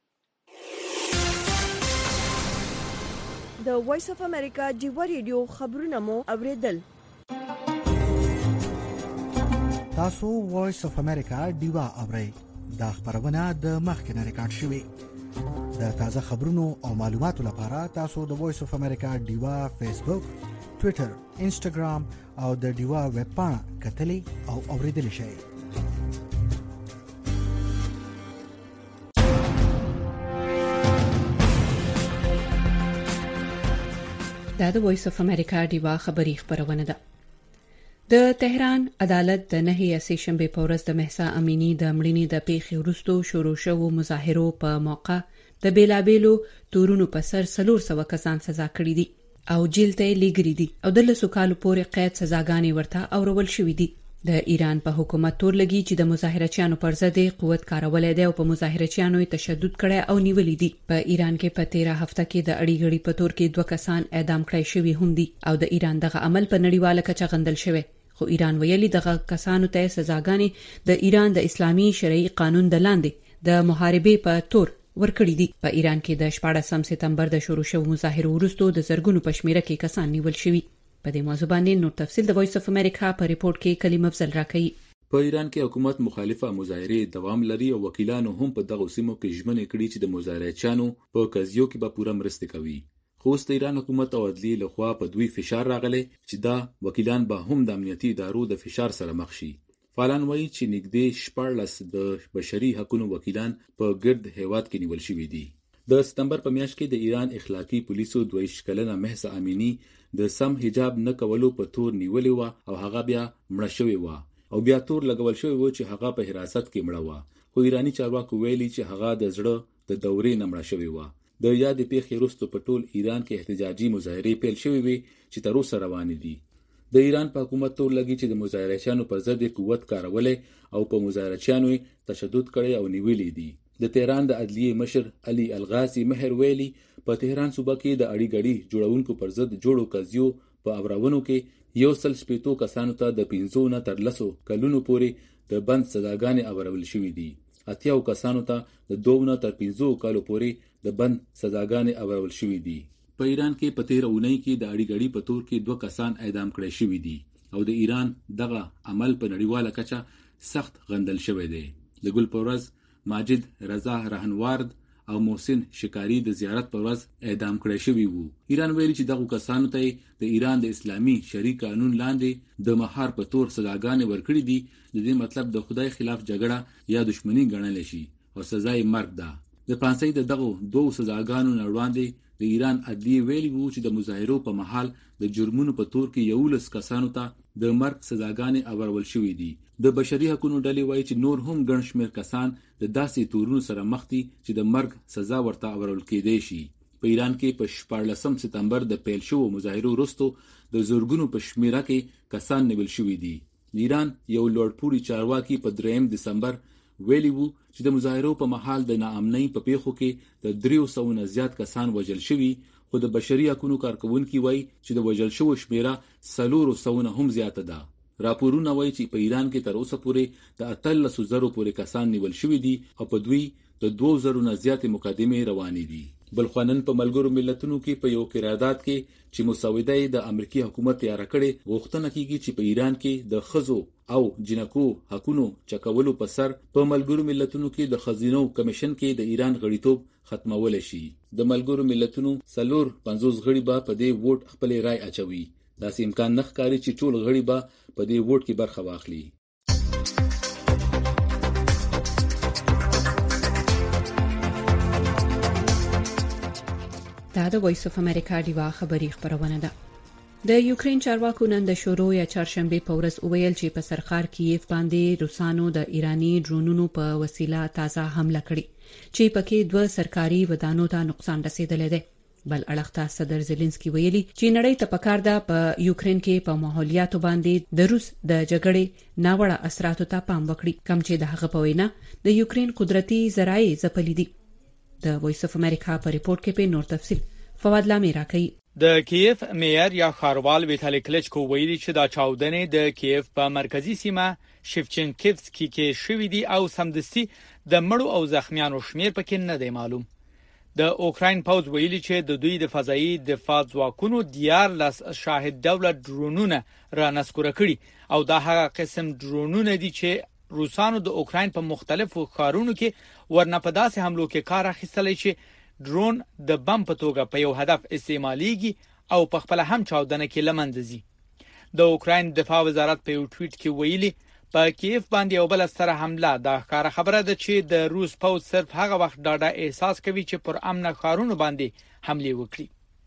د وایس اف امریکا ډیوا ریډیو خبرونه مو اوریدل. تاسو وایس اف امریکا ډیوا اورئ. دا خبرونه د مخکنه ریکارډ شوی. د تازه خبرونو او معلوماتو لپاره تاسو د وایس اف امریکا ډیوا فیسبوک، ټوئیټر، انسټاګرام او د ډیوا ویب پاڼه کتلی او اوریدل شئ. دا د وایس اف امریکا ډیوا خبری خبرونه ده. د تهران عدالت د 9 سپتمبر په ورځ د مهسا امینی د مړینې د پیښې وروسته شروع شوو مظاهرو په موقع د بیلابیلو تورونو په سر 400 کسان سزا کړي دي او جیل ته لیږلي دي او د 10 کالو پورې قید سزاګانې ورته اورول شوې دي. د ایران په حکومت تور لګي چې د مظاهرچیانو پر ضد قوت کارولې ده او په مظاهرچیانو تشدد کړي او نیولې دي. په ایران کې په 13 هفته کې د اړې غړي په تور کې 2 کسان اعدام کړي شوي هم دي او د ایران دغه عمل په نړیواله کچه غندل شوی، خو ایران ویلي دغه کسانو ته سزاګانې د ایران د اسلامي شرعي قانون د لاندې د محاربې په تور ورکړي دي. په ایران کې د 14 سپتمبر د شروع شوو مظاهرو وروسته د زرګونو پشمیره کې کسان نیول شوي. په دې موضوع باندې نور تفصیل د وایس اف امریکا په ریپورت کې کلیم افضل راکړي. په ایران کې حکومت مخالفه مظاهرې دوام لري او وکیلانو هم په دغه سیمو کې ژمنې کړې چې د مظاهرچیانو په قضیو کې به پوره مرسته کوي. خو د ایران حکومت او عدلیې لخوا په دوی فشار راغلی چې دا وکیلان به هم د امنیتي ادارو د فشار سره مخ شي. فعالان وایي چې نږدې 14 د بشري حقوقو وکیلان په ګرد هیواد کې نیول شوي دي. د سپتمبر په میاشت کې د ایران اخلاقی پولیسو 22 کلنه مهسا امینی د سم حجاب نه کولو په تور نیولې و او هغه بیا مړه شوې و او بیا تور لګول شوی و چې هغه په حراست کې مړه و، خو ایرانی چارواکو ویلي چې هغه د زړه د دورې نه مړه شوې و. د یادې پیښې وروسته په ټول ایران کې احتجاجي مظاهرې پیل شوې وي چې تر اوسه روانې دي. د ایران په حکومت تور لګي چې د مظاهرچیانو پر ضد قوت کارولې او په مظاهرچیانو تشدد کړي او نیولې دي. د تهران د عدلیې مشر علي الغاسي مهر ویلي په تهران صوبه کې د اړې غړي جوړونکو پر ضد جوړو قضیو په اورونو کې 160 کسانو ته د 15 نه تر 10 کلونو پورې د بند سزاګانې اورول شوې دي. 80 کسانو ته د 2 نه تر 15 کالو پورې د بند سزاګانې اورول شوې دي. په ایران کې په 13 اونۍ کې د اړې غړي په تور کې 2 کسان اعدام کړي شوي دي او د ایران دغه عمل په نړیواله کچه سخت غندل شوی دی. د ګل په ورځ ماجد رضا رهنوارد او محسن شکاری د زیارت پر ورځ اعدام کړي شوی وو. ایران ویلي چې دغه کسانو ته د ایران د اسلامي شرعي قانون لاندې د مهار په تور سزاګانې ورکړي دي. د دې مطلب د خدای خلاف جګړه یا دښمنی ګڼل شي او سزا یې مرګ ده. د پانسۍ د دغه 2 سزاګانو نه وړاندې د ایران عدلیې ویلي وو چې د مظاهرو په محل د جرمونو په تور کې 11 کسانو ته د مرګ سزاګانې اورول شوې دي. د بشري حقوقو ډلې وایي چې نور هم ګڼ شمېر کسان د داسې تورونو سره مخ دي چې د مرګ سزا ورته اورول کېدای شي. په ایران کې په 14 سپتمبر د پیل شوو مظاهرو وروسته د زورګونو په شمیره کې کسان نیول شوي دي. ایران یو لوړپوړي چارواکي په 3 دسمبر ویلي وو چې د مظاهرو په محل د ناامنۍ په پیښو کې د 300 نه زیات کسان وژل شوي، خو د بشري حقوقو کارکونکي وایي چې د وژل شوو شمیره 400 نه هم زیاته ده. راپورونه وایي چې په ایران کې تر اوسه پورې د 18,000 پورې کسان نیول شوي دي او په دوی د 2,000 نه زیاتې مقدمې روانې دي. بلخوانن په ملګرو ملتونو کې په یو قرارداد کې چې مسوده د امریکای حکومت تیار کړي غوښتنه کیږي چې په ایران کې د خزو او جنکو حقوقو چکولو په سر په ملګرو ملتونو کې د خزینو کمیشن کې د ایران غړیتوب ختمول شي. د ملګرو ملتونو 450 غړي به په دې ووټ خپل رائے اچوي. داسې امکان نه ښکاري چې ټول غړي به په دې ووټ کې برخه واخلي. دا د وایس اف امریکا ډیوا خبری خبرونه ده. د یوکرين چارواکو نن د شورو یا چهارشنبه په ورځ وویل چې په سرخار کیف باندې روسانو د ایرانی ډرونونو په وسیله تازه حمله کړې چې پکې 2 سرکاري ودانو ته نقصان رسیدلی دی. بل اړخته صدر زيلنسکي ویلي چې نړۍ ته پکار ده په یوکرين کې په ماحولیاتو باندې د روس د جګړې ناوړه اثراتو ته پام وکړي، کوم چې د هغه په وینا د یوکرين قدرتي ذرایع ځپلي دي. د وایس اف امریکا په ریپورت کې په نور تفصیل فواد لامی راکړي. د کیف مییر یا خاروال ویتالی کلچکو ویلي چې دا چاودنې د کیف په مرکزی سیمه شفچنکیفسکی کې شوې دي او سمدستي د مړو او زخمیانو شمیر پکې نه دی معلوم. د اوکراین پوز ویلي چې د دوی د فضایی دفاع ځواکونو 14 شاهد دولت ډرونونه را نسکوره کړي او دا هغه قسم ډرونونه دي چې روسانو د اوکراین په مختلفو ښارونو کې ورنه په داسې حملو کې کار اخیستلی چې ډرون د بم په توګه په یو هدف استعماليږي او په خپل هم چاودنه کې لمنځي. د اوکراین دفاع وزارت په یو ټویټ کې ویلي په کیف باندې یو بل ستره حمله د ښکار خبره ده چې د روس پوځ صرف هغه وخت ډاډه احساس کوي چې پر امن ښارونو باندې حمله وکړي.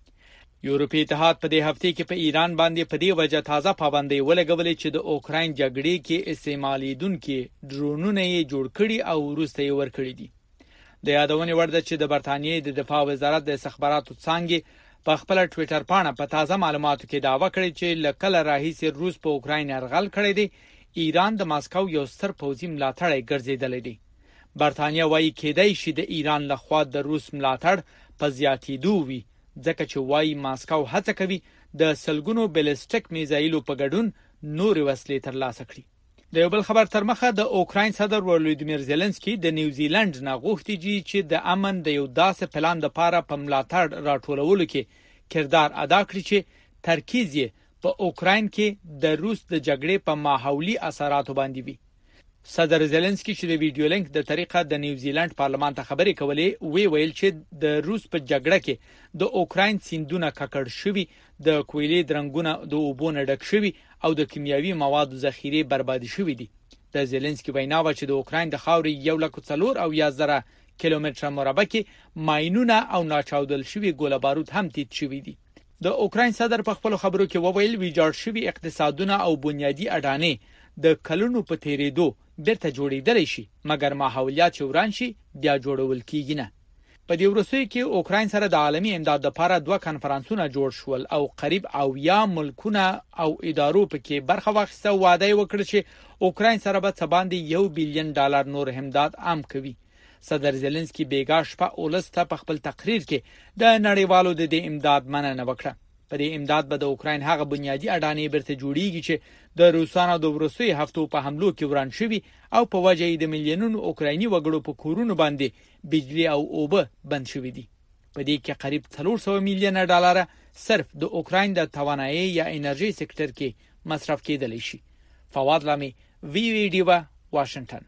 یورپی اتحاد په دې هفته کې په ایران باندې په دې وجه تازه پابندۍ ولګولې چې د اوکراین جګړې کې استعمالیدونکو ډرونونه یې جوړ کړي او روس ته یې ورکړي دي. د یادونې وړ ده چې د برتانیې د دفاع وزارت د استخباراتو څانګې په خپل ټوئیټر پاڼه په تازه معلوماتو کې داوا کړی چې لکه راهیسې روس په اوکراین ارغل کړی دی، ایران د ماسکو یو ستر پوځي ملاتړی ګرځیدلی دی. برتانیه وايي کېدای شي د ایران لخوا د روس ملاتړ په زیاتېدو وي، ځکه چې وايي ماسکو هڅه کوي د سلګونو بیلسټیک میزایلو په ګډون نور وسلې ترلاسه کړي. د یو بل خبر تر مخه د اوکراین صدر ولودیمیر زيلنسکي د نیوزیلند نه غوښتي چې د امن د یو داسې پلان لپاره په ملاتړ راټولولو کې کردار ادا کړي چې ترکیز یې په اوکراین کې د روس د جګړې په ماحولي اثراتو باندې وي. صدر زيلنسکي چې د ویډیو لینک د طریقه د نیوزیلند پارلمان ته خبرې کولې ویل چې د روس په جګړه کې د اوکراین سیندونه ککړ شوي، د کویلې درنګونه د اوبو نه ډک شوي او د کیمیاوي موادو ذخیره بربادي شوې دي. د زيلنسکي وینا و چې د اوکراین د خاورې 1.4 کیلومتره مربع کې ماینونه او ناچاودل شوي ګوله بارود هم تیت شوي دي. د اوکراین صدر په خپل خبرو کې وویل ویجاړ شوي اقتصادونه او بنیادی اډانې د کلونو په تیریدو بیرته جوړیدلی شي، مګر ماحولیات چې وران شي بیا جوړول کیږي نه. په دې وروستیو کې اوکراین سره د عالمي امداد لپاره 2 کنفرانسونه جوړ شول او قریب 80 ملکونه او ادارو پکې برخه واخیسته. وعده وکړه چې اوکراین سره به څه باندې $1 بلین نور امداد عام کوي. صدر زيلنسکي بیګا شپه اولسته په خپل تقریر کې د نړیوالو د امداد مننه وکړه. په دې امداد به د اوکراین هغه بنیادی اډانې برته جوړیږي چې د روسانو د وروستیو هفتو په حملو کې وران شوي او په وجه یې د میلیونونو اوکرایني وګړو په کورونو باندې بجلی او اوبه بند شوي دي. په دې کې قریب $400 میلیونه صرف د اوکراین د توانایي یا انرژي سکتور کې مصرف کېدلی شي. فواد لامی وی وی ډیوا واشنگټن.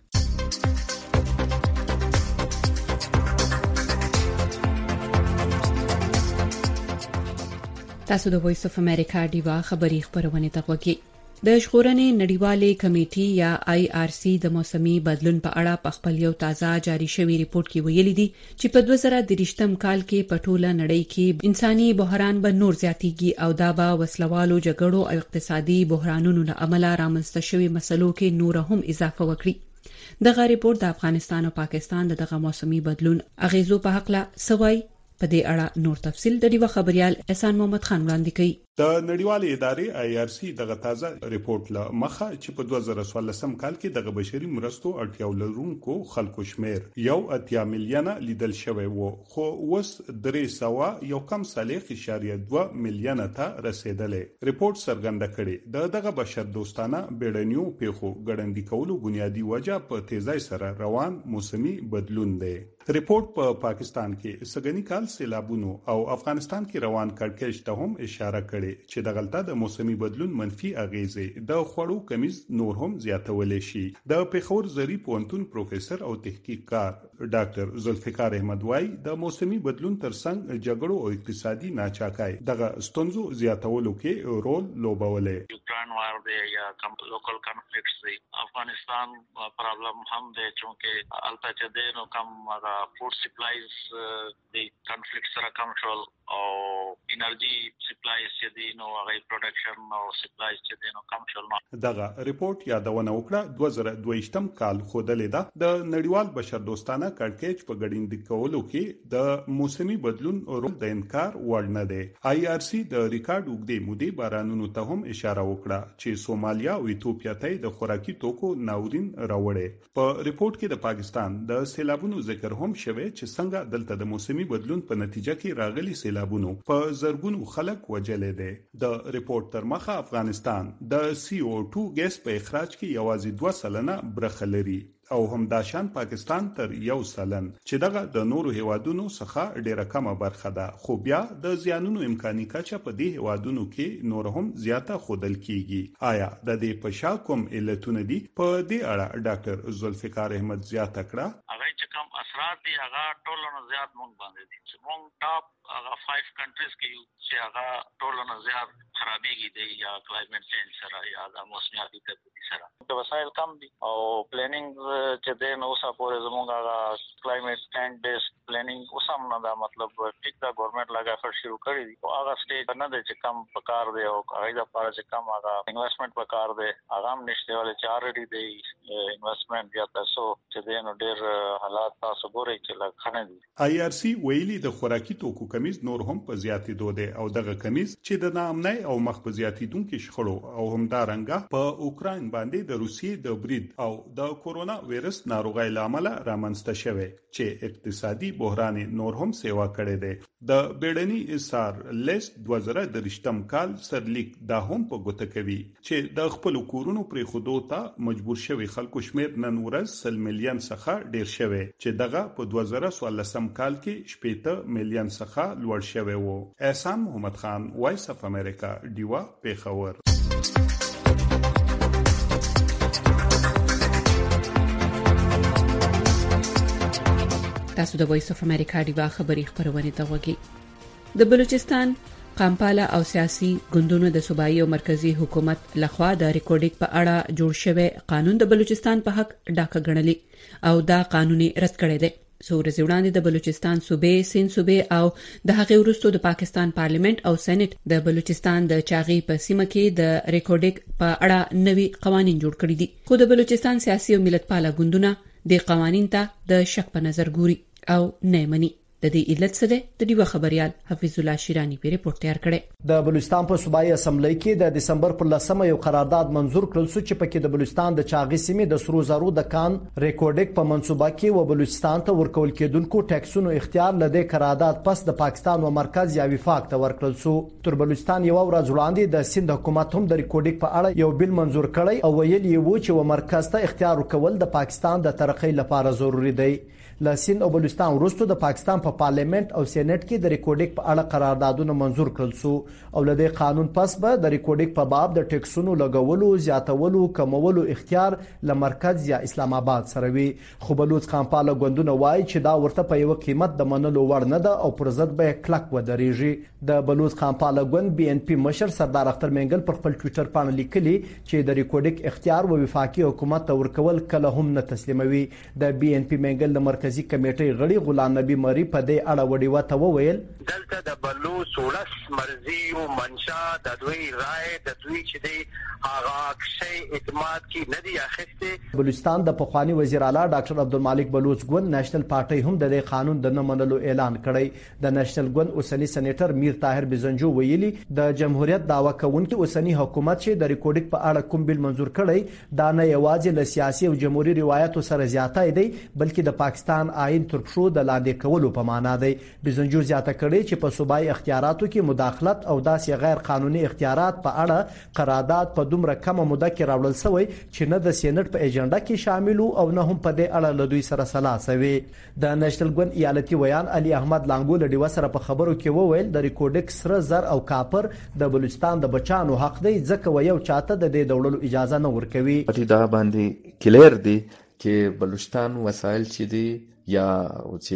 تاسو د وایس اف امریکا ډیوا خبری خبرونه ته وګورئ. د ژغورنې نړیوالې کمیټې یا IRC د موسمي بدلون په اړه په خپل یو تازه جاری شوی ریپورت کې ویلي دي چې په 2023م کال کې په ټوله نړۍ کې انساني بحران به نور زیاتېږي او دا به وسلوالو جګړو او اقتصادي بحرانونو له امله رامنځته شوی مسلو کې نور هم اضافه وکړي. دغه ریپورت د افغانستان او پاکستان دغه موسمي بدلون اغیزو په حق لا سوي. په دې اړه نور تفصیل د ډیوه خبريال احسان محمد خان وړاندې کوي. د نړیوالې ادارې IRC دغه تازه ریپورت له مخه چې په 2014 کال کې د بشري مرستو اړتیا لرونکو خلکو شمیر 1.8 میلیونه لیدل شوی وو، خو اوس 301.2 میلیونه ته رسیدلې. ریپورت څرګنده کړي دغه بشر دوستانه بیړنیو پیښو ګړندی کولو بنیادی وجه په تیزی سره روان موسمي بدلون دی. ریپورت په پاکستان کې سګنی کال سیلابونو او افغانستان کې روان کړکېچ ته هم اشاره کړي چې د غلطه د موسمي بدلون منفي اغیزې د خوړو کمیز نور هم زیاتولې شي. د پیښور زری پوهنتون پروفیسور او تحقیقکار ډاکټر ذوالفقار احمد وايي د موسمي بدلون ترڅنګ جګړو او اقتصادي ناچاکۍ دغه ستونزو زیاتولو کې رول لوبولې. یوکرين وار دی یا کوم لوکل کنفلیکټس دی، افغانستان پرابلم هم دی چې البته د نو کوم فود سپلایز د کنفلیکټ سره کم شول او انرژي سپلایز چې دي نو هغه پروډکشن او سپلایز چې دي نو کم شول. دغه ریپورت یادونه وکړه 2022م کال خودلې ده د نړیوال بشردوستانه کړکېچ په ګډین د کولو کې د موسمي بدلون رول د انکار وړ نه دی. IRC د ریکارډ وګړي مودي بارانونو ته هم اشاره وکړه چې سومالیا او ایتوپیا ته د خوراکي توکو ناورین راوړي. په ریپورت کې د پاکستان د سیلابونو ذکر هم شوی چې څنګه دلته د موسمي بدلون په نتیجه کې راغلي سیلابونو په زرګونو خلک وجلې دي. د ریپورت تر مخه افغانستان د CO2 ګیس په اخراج کې یوازې 2% برخه لري او همداشان پاکستان تر 1% چې دغه د نورو هیوادونو څخه ډیره کمه برخه ده. خو بیا د زیانونو امکاني کچه په دې هیوادونو کې نور هم زیاته خودل کیږي. آیا د دې په شا کوم علتونه دي؟ په دې اړه ډاکټر ذوالفقار احمد زیاته کړه. هغه چې کوم اثرات دي هغه ټولنه زیات مونږ باندې دي چې مونږ ټاپ هغه 5 کنټریز کې چې هغه ټولنه زیات خرابېږي دی یا کلایمټ چینج سره یا د موسمیاتي تبدیلي سره. د وسایل کم دي او پلانینګ چې د نو اوسه پورې زموږ هغه کلایمټ چینج بیس پلانینګ اوسه نه دا مطلب ټیک دا ګورنمنت لګا فر شروع کړی دی او هغه سټیج نه دی چې کم پکار دی او هغه د پاره چې کم هغه انویسټمنٹ پکار دی هغه هم نشته ولې چارټي دی انویسټمنٹ یا تاسو چې د نو ډیر حالات تاسو ګورئ چې لکه دي. IRC ویلي د خوراکي توکو کمیز نور هم په زیاتېدو دی او دغه کمیز چې د ناامنۍ او مخ په زیاتېدونکو شخړو او همدارنګه په اوکراین باندې د روسیې د برید او د کورونا وایرس ناروغۍ لامل رامنځته شوه چې اقتصادي بحران نور هم سیوا کړی دی. د بیړني اثار لیست 2023م کال سرلیک دا هم په ګوته کوي چې د خپل کورونو پرې خودو ته مجبور شوی خلکو شمیر نن ورځ 100 میلیون څخه ډیر شوی چې دغه په 2014م کال کې 80 میلیون څخه لوړ شوی وو. احسان محمد خان، وایس اف امریکا، ډیوا، پیښور. تاسو د وایس اف امریکا ډیوا خبری خبرونه ته وګورئ. د بلوچستان قامپاله او سیاسي ګوندونو د صوبایي او مرکزی حکومت لخوا د ریکارډینګ په اړه جوړ شوی قانون د بلوچستان په حق ډاکه غړلې او دا قانوني رد کړی دی. سورز وړاندې د بلوچستان صوبې، سند صوبې او د هغې وروسته د پاکستان پارلیمنت او سېنات د بلوچستان د چاغي په سیمه کې د ریکارډینګ په اړه نوي قوانين جوړ کړي دي. خو د بلوچستان سیاسي او ملتپاله ګوندونه د قوانين ته د شک په نظر ګوري او نه مني. د دې علت څه ده؟ د دیو خبريال حفیظ الله شیرانی په ریپورت تیار کړي. د بلوچستان په صوبایي اسمبلی کې د دسمبر پر 10 یو قرارداد منزور کړل چې پکې د بلوچستان د چاغي سیمې د سرو زرو د کان ریکارډینګ په منصوبه کې و بلوچستان ته ورکول کېدونکو ټیکسونو اختیار لدې قرارداد پس د پاکستان او مرکز یا وفاق ته ورکړل شو. تر بلوچستان یو ورځ وړاندې د سند حکومت هم د ریکارډینګ په اړه یو بل منزور کړی او ویل یې و چې و مرکز ته اختیار ورکول د پاکستان د ترقۍ لپاره ضروری دی. لسین او بلوچستان وروسته د پاکستان په پارلیمنت او سېنات کې د ریکارډینګ په اړه قراردادونه منزور کړل شو او لدې قانون پس به د ریکارډینګ په باب د ټیکسونو لګولو، زیاتولو، کمولو اختیار له مرکز یا اسلام آباد سره وي. خو بلوچ قامپاله ګوندونه وایي چې دا ورته په یو قیمت د منلو وړ نه ده او پر ضد به کلک ودرېږي. د بلوچ قامپاله ګوند BNP مشر سردار اختر منګل پر خپل ټوئیټر باندې لیکلي چې د ریکارډینګ اختیار و وفاقي حکومت ته ورکول کله هم نه تسلیموي. د BNP منګل د مرکزی کمیټې غړي غلام نبی مری په دې اړه وړي وته وویل دلته د بلوچ ولس مرزي او منشا د دوی رائے د دوی چې دی هغه شی اعتماد کی نه دی اخیسته. بلوچستان د پخوانی وزیر اعلی ډاکټر عبدالمالک بلوچ ګوند نېشنل پارټي هم د دې قانون د نه منلو اعلان کړی. د نېشنل ګوند اوسنی سېنیټر میر طاهر بزنجو ویلي د جمهوریت داوا کوونکي اوسنی حکومت چې د ریکارډینګ په اړه کوم بل منزور کړی دا نه یوازې له سیاسي او جمهوریت روایتو سره زیاتای دی بلکې د پاکستان آئین تر پښو د لاندې کولو په معنا دی. بزنجو زیاته کړی چې په صوبایي اختیاراتو کې مداخلت او داسې غیر قانوني اختیارات په اړه قرارداد په دومره کمه موده کې راوړل شوی چې نه د سېنات په ایجنډا کې شامل او نه هم په دې اړه له دوی سره سلا شوی. د نېشنل ګوند ایالتي ویان علي احمد لانګو لډي وسره په خبرو کې وویل د ریکارډینګ سره زر او کاپر د بلوچستان د بچانو حق دی ځکه ویو چاته د دې ډولو اجازه نه ورکوي. دا باندې کلیر دی چې بلوچستان وسایل چې دي یا چې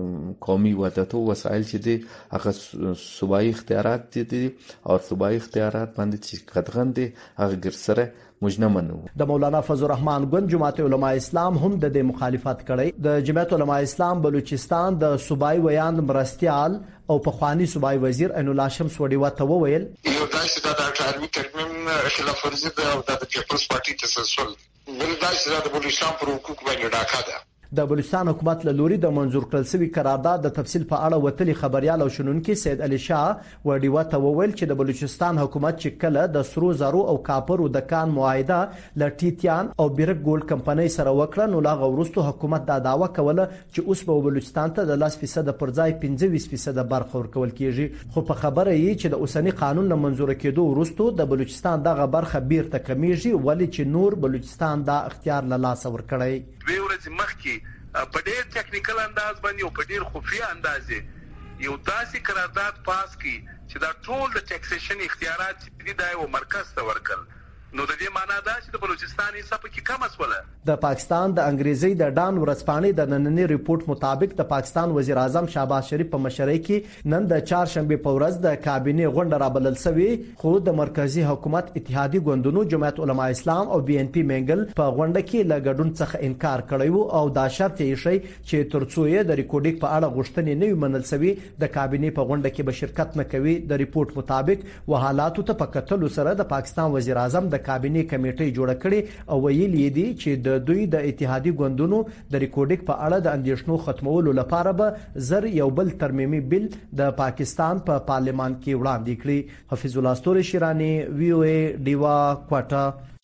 قومي وحدتو وسایل چې دي هغه صوبایي اختیارات دي او صوبایي اختیارات باندې چې قدغن دي هغه ګرسره مجنمنو. د مولانا فضل الرحمن ګوند جماعت علماء اسلام هم د مخالفت کړي. د جماعت علماء اسلام بلوچستان د صوبایي ویان مرستيال او پخوانی صوبایي وزیر عین الله شمس وډیوا ته وویل یو داسې د ډاکټر عربي ترمیم خلاف ورزي ده او د پیپلز پارټي تسلسل بل داسې د بلوچستان پر حقوق باندې ډاکا ده. د بلوچستان حکومت له لوري د منظور کړل شوی قرارداد د تفصیل په اړه وتلي خبريال او شنونکي سید علي شاه وډیوا ته وویل چې د بلوچستان حکومت چې کله د سرو زرو او کاپرو د کان معاهده ل ټیټیان او بیرک ګولډ کمپنۍ سره وکړه نو لا غوړستو حکومت دا داوا کوله چې اوس په بلوچستان ته د 10% پر ځای 25% برخه ورکول کیږي خو په خبره یې چې د اوسنی قانون له منظور کېدو وروسته د بلوچستان دغه برخه بیرته کمیږي ولی چې نور بلوچستان دا اختیار له لاس ورکړی. دوی ورځ مخکې په ډېر ټیکنیکل انداز باندې او په ډېر خفیه انداز یو داسې قرارداد پاس کی چې دا ټول د ټیکسیشن اختیارات چې دی او مرکز ته ورکړل نو د دې معنی دا چې د بلوچستان حصہ پکې کم اسوله. د پاکستان د انګریزي د ډان ورځپاڼې د نننی ریپورت مطابق د پاکستان وزیر اعظم شهباز شریف په مشرۍ کې نن د چهارشنبه په ورځ د کابینې غونډه رابلل شوې خو د مرکزی حکومت اتحادیه ګوندونو جمعیت علماء اسلام او بي ان پی منګل په غونډه کې له ګډون څخه انکار کړی او دا شرط یې شي چې ترڅو یې د ریکورډینګ په اړه غوښتنې نه وي منل شوی د کابینې په غونډه کې به شرکت نه کوي. د ریپورت مطابق وحالاتو ته په کتلو سره د پاکستان وزیر اعظم د کابینې کمیټې جوړه کړې او ویلي دي چې د دوی د اتحادیه ګوندونو د ریکورډینګ په اړه د اندیشنو ختمولو لپاره به زر یو بل ترمیمي بل د پاکستان په پارلمان کې وړاندې کړي. حفیظ الله استوري شیرانی وی او ای ډیوا کوټا.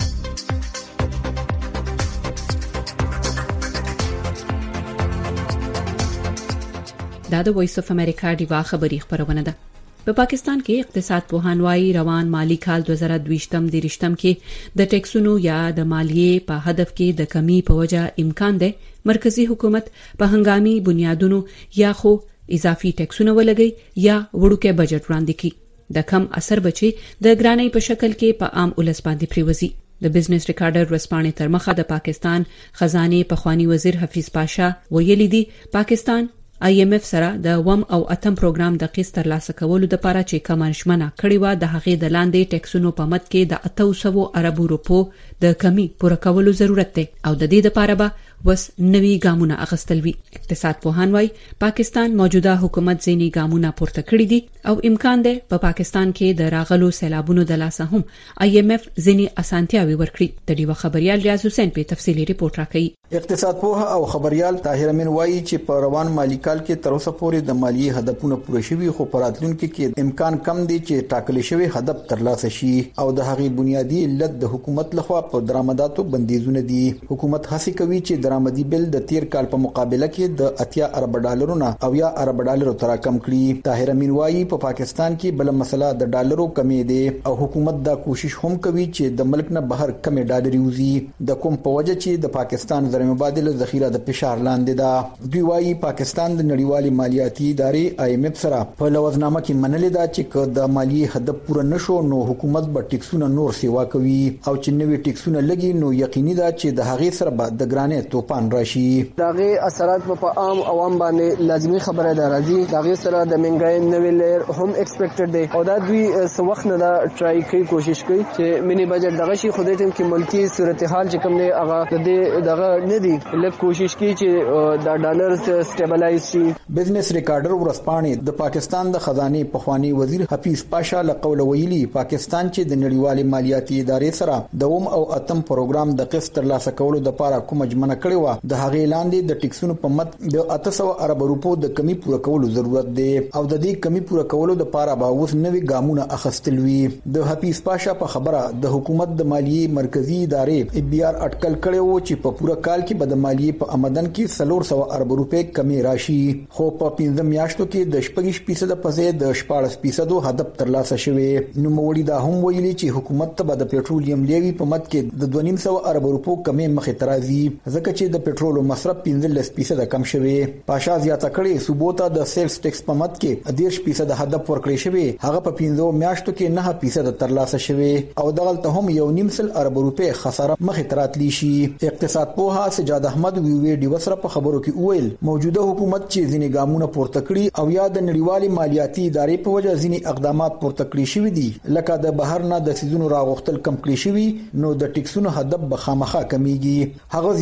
دا د وایس اف امریکا ډیوا خبری خبرونه ده. په پاکستان کې اقتصاد پوهان وايي روان مالی کال 2022 دیرشتم کې د ټیکسونو یا د مالیې په هدف کې د کمی په وجه امکان دی مرکزی حکومت په هنګامي بنیادونو یا خو اضافي ټیکسونه ولګي یا وړوکې بجټ وړاندې کړي د کم اثر بچي د ګرانۍ په شکل کې په عام ولس باندې پریوزي. د بزنس ریکارډر ورسپانې تر مخه د پاکستان خزانه پخوانی وزیر حفیظ پاشا ویلي دي پاکستان IMF سره د وم او اتم پروګرام د قسط ترلاسه کولو لپاره چې کمرشمنه کړی و د هغې د لاندې ټیکسونو په مد کې د 800 اربو روپو د کمی پوره کولو ضرورت دی او د دې لپاره به وس نوي ګامونه اخستل وی. اقتصاد پوهان وايي پاکستان موجوده حکومت ځینی ګامونه پورته کړی دي او امکان دی په پاکستان کې د راغلو سیلابونو د لاسه هم IMF ځینی اسانتیاوي ورکړي. د دې خبريال ریاض حسین په تفصیلی ریپورت راکړي. اقتصاد پوه او خبريال طاهر امین وايي چې په روان مالی کال کې تر اوسه پورې د مالی هدفونه پوره شوي خو په راتلونکي کې امکان کم دی چې ټاکل شوی هدف ترلاسه شي او د هغې بنیادی علت د حکومت لخوا په درآمداتو بندیزونه دي. حکومت هڅه کوي چې درآمدي بل د تیر کال په مقابله کې د 80 ارب ډالرو نه او یا ارب ډالرو تر کم کړي. طاهر امین وايي په پاکستان کې بل مسله د ډالرو کمی دی او حکومت دا کوشش هم کوي چې د ملک نه بهر کمی ډالر یوزي د کوم په وجه چې د پاکستان زر مبادله ذخیره د فشار لاندې ده. دوی وايي پاکستان د نړیوالي مالیاتي ادارې IMF سره په لوزنامه کې منلې ده چې د مالی هدف پوره نشو نو حکومت به ټیکسونه نور سیوا کوي او چې نوې ټیکسونه لګي نو یقیني ده چې د هغې سره به د ګرانې توپان راشي. دغه اثرات په عام عوام باندې لازمي خبره ده راځي. دغه سره د منګای نوې لیر هم ایکسپیکټډ دی او دا دوی څو وخت نه دا ټرای کوي کوشش کوي چې مینی بجټ دغه شي خو دې ټیم کې ملکی صورتحال چې کوم نه هغه دغه نه دی لږ کوشش کوي چې دا ډالر سټیبلایز شي. بزنس ریکارډر ورسپانې د پاکستان د خزانه پخوانی وزیر حفیظ پاشا لقول ویلي پاکستان چې د نړیوالې مالیاتي ادارې سره د وم او اتم پروګرام د قسط ترلاسه کولو لپاره کوم جمنه کړی و د هغې لاندې د ټیکسونو په مد د 800 ارب روپو د کمی پوره کولو ضرورت دی او د دې کمی پوره کولو لپاره به اوس نوي ګامونه اخستل وي. د حفیظ پاشا په خبره د حکومت د مالیې مرکزی ادارې BR اټکل کړی و چې په پوره کال کې به د مالیې په آمدن کې 400 ارب روپے کمی راشي خو په 15 میاشتو کې د 14% په ځای د 14% هدف ترلاسه شوی. نو موړي دا هم ویلي چې حکومت ته د پېټرولیم لیوي په مد کې د 2.5 ارب روپو کمی مخې ترازي ځکه چې د پېټرول مصرف 15% کم شوی. پاشا زیاته کړي صوبو ته د سیلز ټیکس په مد کې 10% هدف ورکړی شوی هغه په 15 میاشتو کې 9% ترلاسه شوی او دغلته هم 1.5 ارب روپے خساره مخې تراتلی شي. اقتصاد پوها سجاد احمد وی ډی وسره په خبرو کې وویل موجوده حکومت چې ځینې ګامونه پورته کړي او یا د نړیوالې مالیاتي ادارې په وجه ځینې اقدامات پورته کړي شوي دي لکه د بهر نه د سیزونو راغوښتل کم کړي شوي نو د ټیکسونو هدف به خامخا کمیږي. هغه زیاته کړه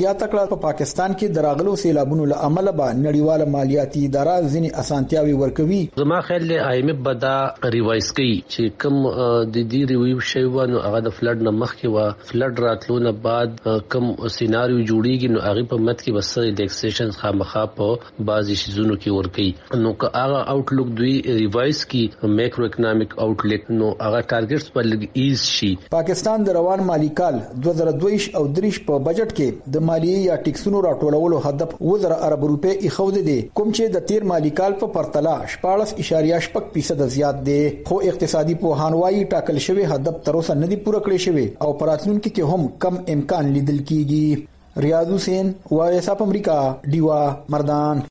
کله په پاکستان کې دراغلو سیلابونو له امله به نړیواله مالیاتي اداره ځینې اسانتیاوي ورکوي. زما خیال دی IMF به دا ریوایز کوي چې کوم د دې ریویو شوی و نو هغه د فلډ نه مخکې و فلډ راتلو نه بعد کوم سیناریو جوړیږي نو هغه په مت کې بس انډیکسیشن خامخا په بعضی شیزونو کې ورکي نو که هغه آوټلوک دوی ریوایز کی مایکرو اکونومیک آوټلوک نو هغه ټارګټس په لګ ایز شي. پاکستان د روان مالی کال 2022 او 23 په بجټ کې د مالیې یا ټیکسونو راټولولو هدف 1000 ارب روپے ایښود دي کوم چې د تیر مالی کال په پرتله 14.8% زیات دي خو اقتصادي پوهان وايي ټاکل شوی هدف تر اوسه نه دی پوره کړی شوی او پراتلونکو کې هم کم امکان لیدل کیږي. ریاض حسین وایس اپ امریکا دیوا مردان.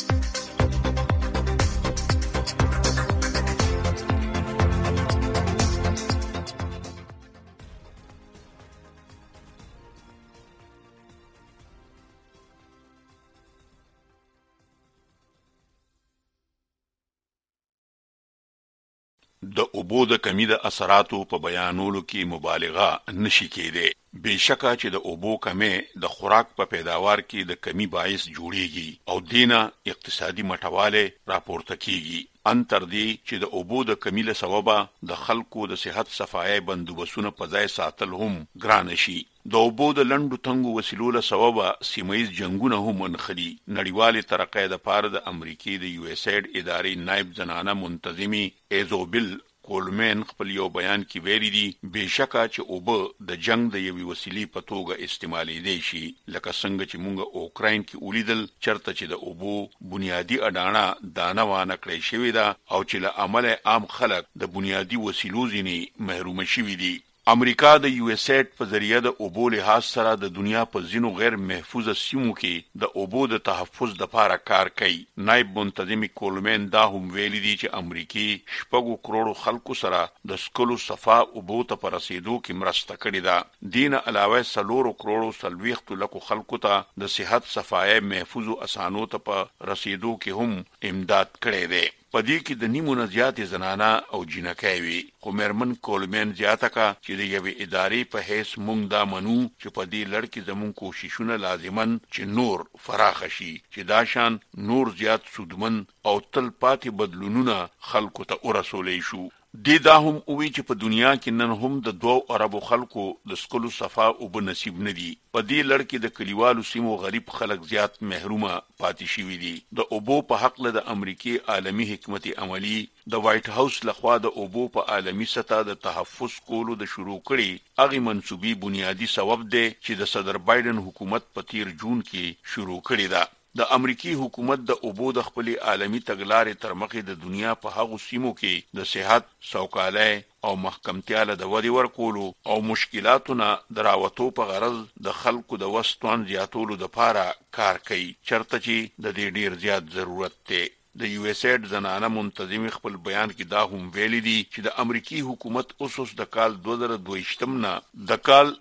د اوبو د کمی د اثراتو په بیانولو کې مبالغه نشي کېده. بشکه چې د اوبو کمی د خوراک په پیداوار کې د کمی باعث جوړیږي او دینه اقتصادي مټواله راپورته کیږي. ان تر دې چې د اوبو د کمی له سببه د خلکو د صحت صفای بندوبسونه په ځای ساتل هم ګران شي. د اوبو د لندو تنګو وسیلو له سببه سیمایي جنگونه هم منخلي. نړیوالې ترقې د پاره د امریکای د USAID ادارې نائب زنانه منتظمي ایزوبل کولمن خپل یو بیان کې ویلي دي بشکه چې اوبه د جنگ د یوې وسیلې په توګه استعمالي دي شي لکه څنګه چې مونږ اوکراین کې ولیدل چرته چې د اوبو بنیادی اډانه دانه وانه کړی شوی دا او چې له عمله عام خلک د بنیادی وسیلو ځینې محروم شوي دي. امریکا د USAID په ذریعہ د اوبو لحاظ سره د دنیا په ځینو غیر محفوظه سیمو کې د اوبو د تحفظ لپاره کار کوي. نائب منتظم کولمن دا هم ویلي دي چې امریکای 6 کروڑ خلکو سره د سکلو صفا اوبو ته رسیدو کې مرسته کړې ده. دین علاوه 4 کروڑ 40 لکو خلکو ته د صحت صفای محفوظ او اسانو ته رسیدو کې هم امداد کړې ده. پدې کې د نیمو نه زیات زنانه او جنکۍ وي. خو مرمن کولمن زیاته کا چې د یوې ادارې په هیڅ مونږ دا منو چې په دې لړ کې زمون کوششونه لازمن چې نور فراخ شي چې دا شان نور زیات سودمن او تل پاتې بدلونونه خلکو ته ورسولې شو. دا هم اوی چې په دنیا کې نن هم د 2 اربو خلکو د سکلو صفا او بنصیب نه دي. په دې لړ کې د کلیوالو سیمو غریب خلک زیات محرومه پاتې شوي دي. د اوبو په حق له د امریکای عالمی حکمت عملی د وایټ هاوس لخوا د اوبو په عالمی سطح د تحفظ کولو د شروع کړي هغه منسوبي بنیادی سبب دی چې د صدر بایدن حکومت په تیر جون کې شروع کړي ده. د امریکای حکومت د اوبو د خپل عالمی تګلارې تر مخې د دنیا په هغو سیمو کې د صحت سوکالۍ او محکمتیا له د ودی ورکولو او مشکلاتونه دراوتو په غرض د خلکو د وسطوان زیاتولو د پاره کار کوي چرته چې د دې ډیر زیات ضرورت دی. د USAID زنانه منتظم خپل بیان کې دا هم ویلي دي چې د امریکای حکومت اوسوس د کال 2022 نه د کال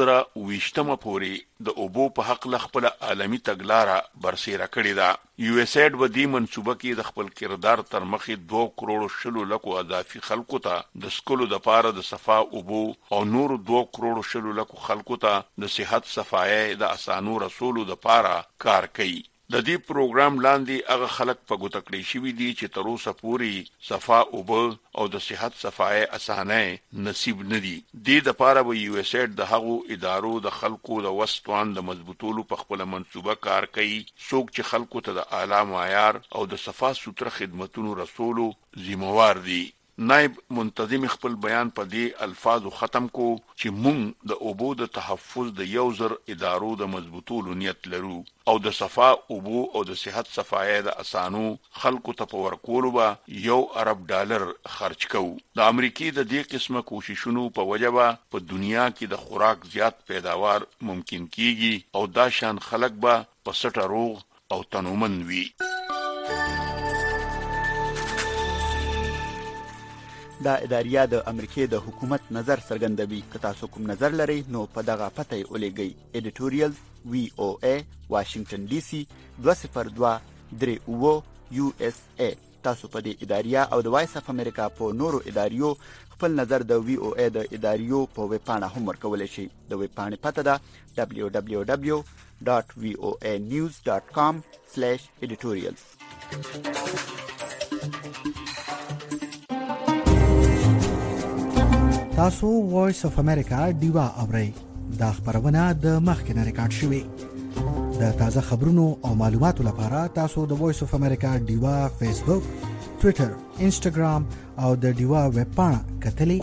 2020 پورې د اوبو په حق له خپل عالمی تګلارې برسېره کړې ده. USAID و دې منصوبه کې د خپل کردار تر مخې 2 کروڑ شلو لکو اضافي خلکو ته د سکلو د پاره د صفا اوبو او نور 2 کروڑ شلو لکو خلکو ته د صحت صفای د اسانو رسولو د پاره کار کوي. د دې پروګرام لاندې هغه خلک په ګوته کړی شوي دي چې تر اوسه پورې صفا اوبه او د صحت صفای اسانه نصیب نه دي. دې د پاره به USAID د هغو ادارو د خلکو د وسطوان د مضبوطولو په خپل منصوبه کار کوي څوک چې خلکو ته د اعلی معیار او د صفا سوتره خدماتونو رسولو ذمہوار دي. نائب منتظم خپل بیان په دې الفاظو ختم کو چې مونږ د اوبو د تحفظ د یو زر ادارو د مضبوطولو نیت لرو او د صفا اوبو او د صحت صفای د اسانو خلکو ته په ورکولو به $1 ارب خرج کوو. د امریکای د دې قسمه کوششونو په وجبه په دنیا کې د خوراک زیات پیداوار ممکن کیږي او دا شان خلک به په سټه روغ او تنومن وي. دا اداریه د امریکای د حکومت نظر څرګندوي. که تاسو کوم نظر لرئ نو په دغه پته یې ولېږئ. ایډیټوریال VOA واشنگټن DC 20238 USA. تاسو په دې اداریه او د وایس اف امریکا په نورو اداریو خپل نظر د وی او ای د اداریو په ویب پاڼه هم ورکولی شي. د ویب پاڼې پته ده www.voanews.com/editorials. تاسو وایس اف امریکا ډیوا اورئ. دا خبرونه د مخکنه ریکارډ شوې. د تازه خبرونو او معلوماتو لپاره تاسو د وایس اف امریکا ډیوا فیسبوک، ټوئیټر، انسټاګرام او د ډیوا ویب پاڼه کتلې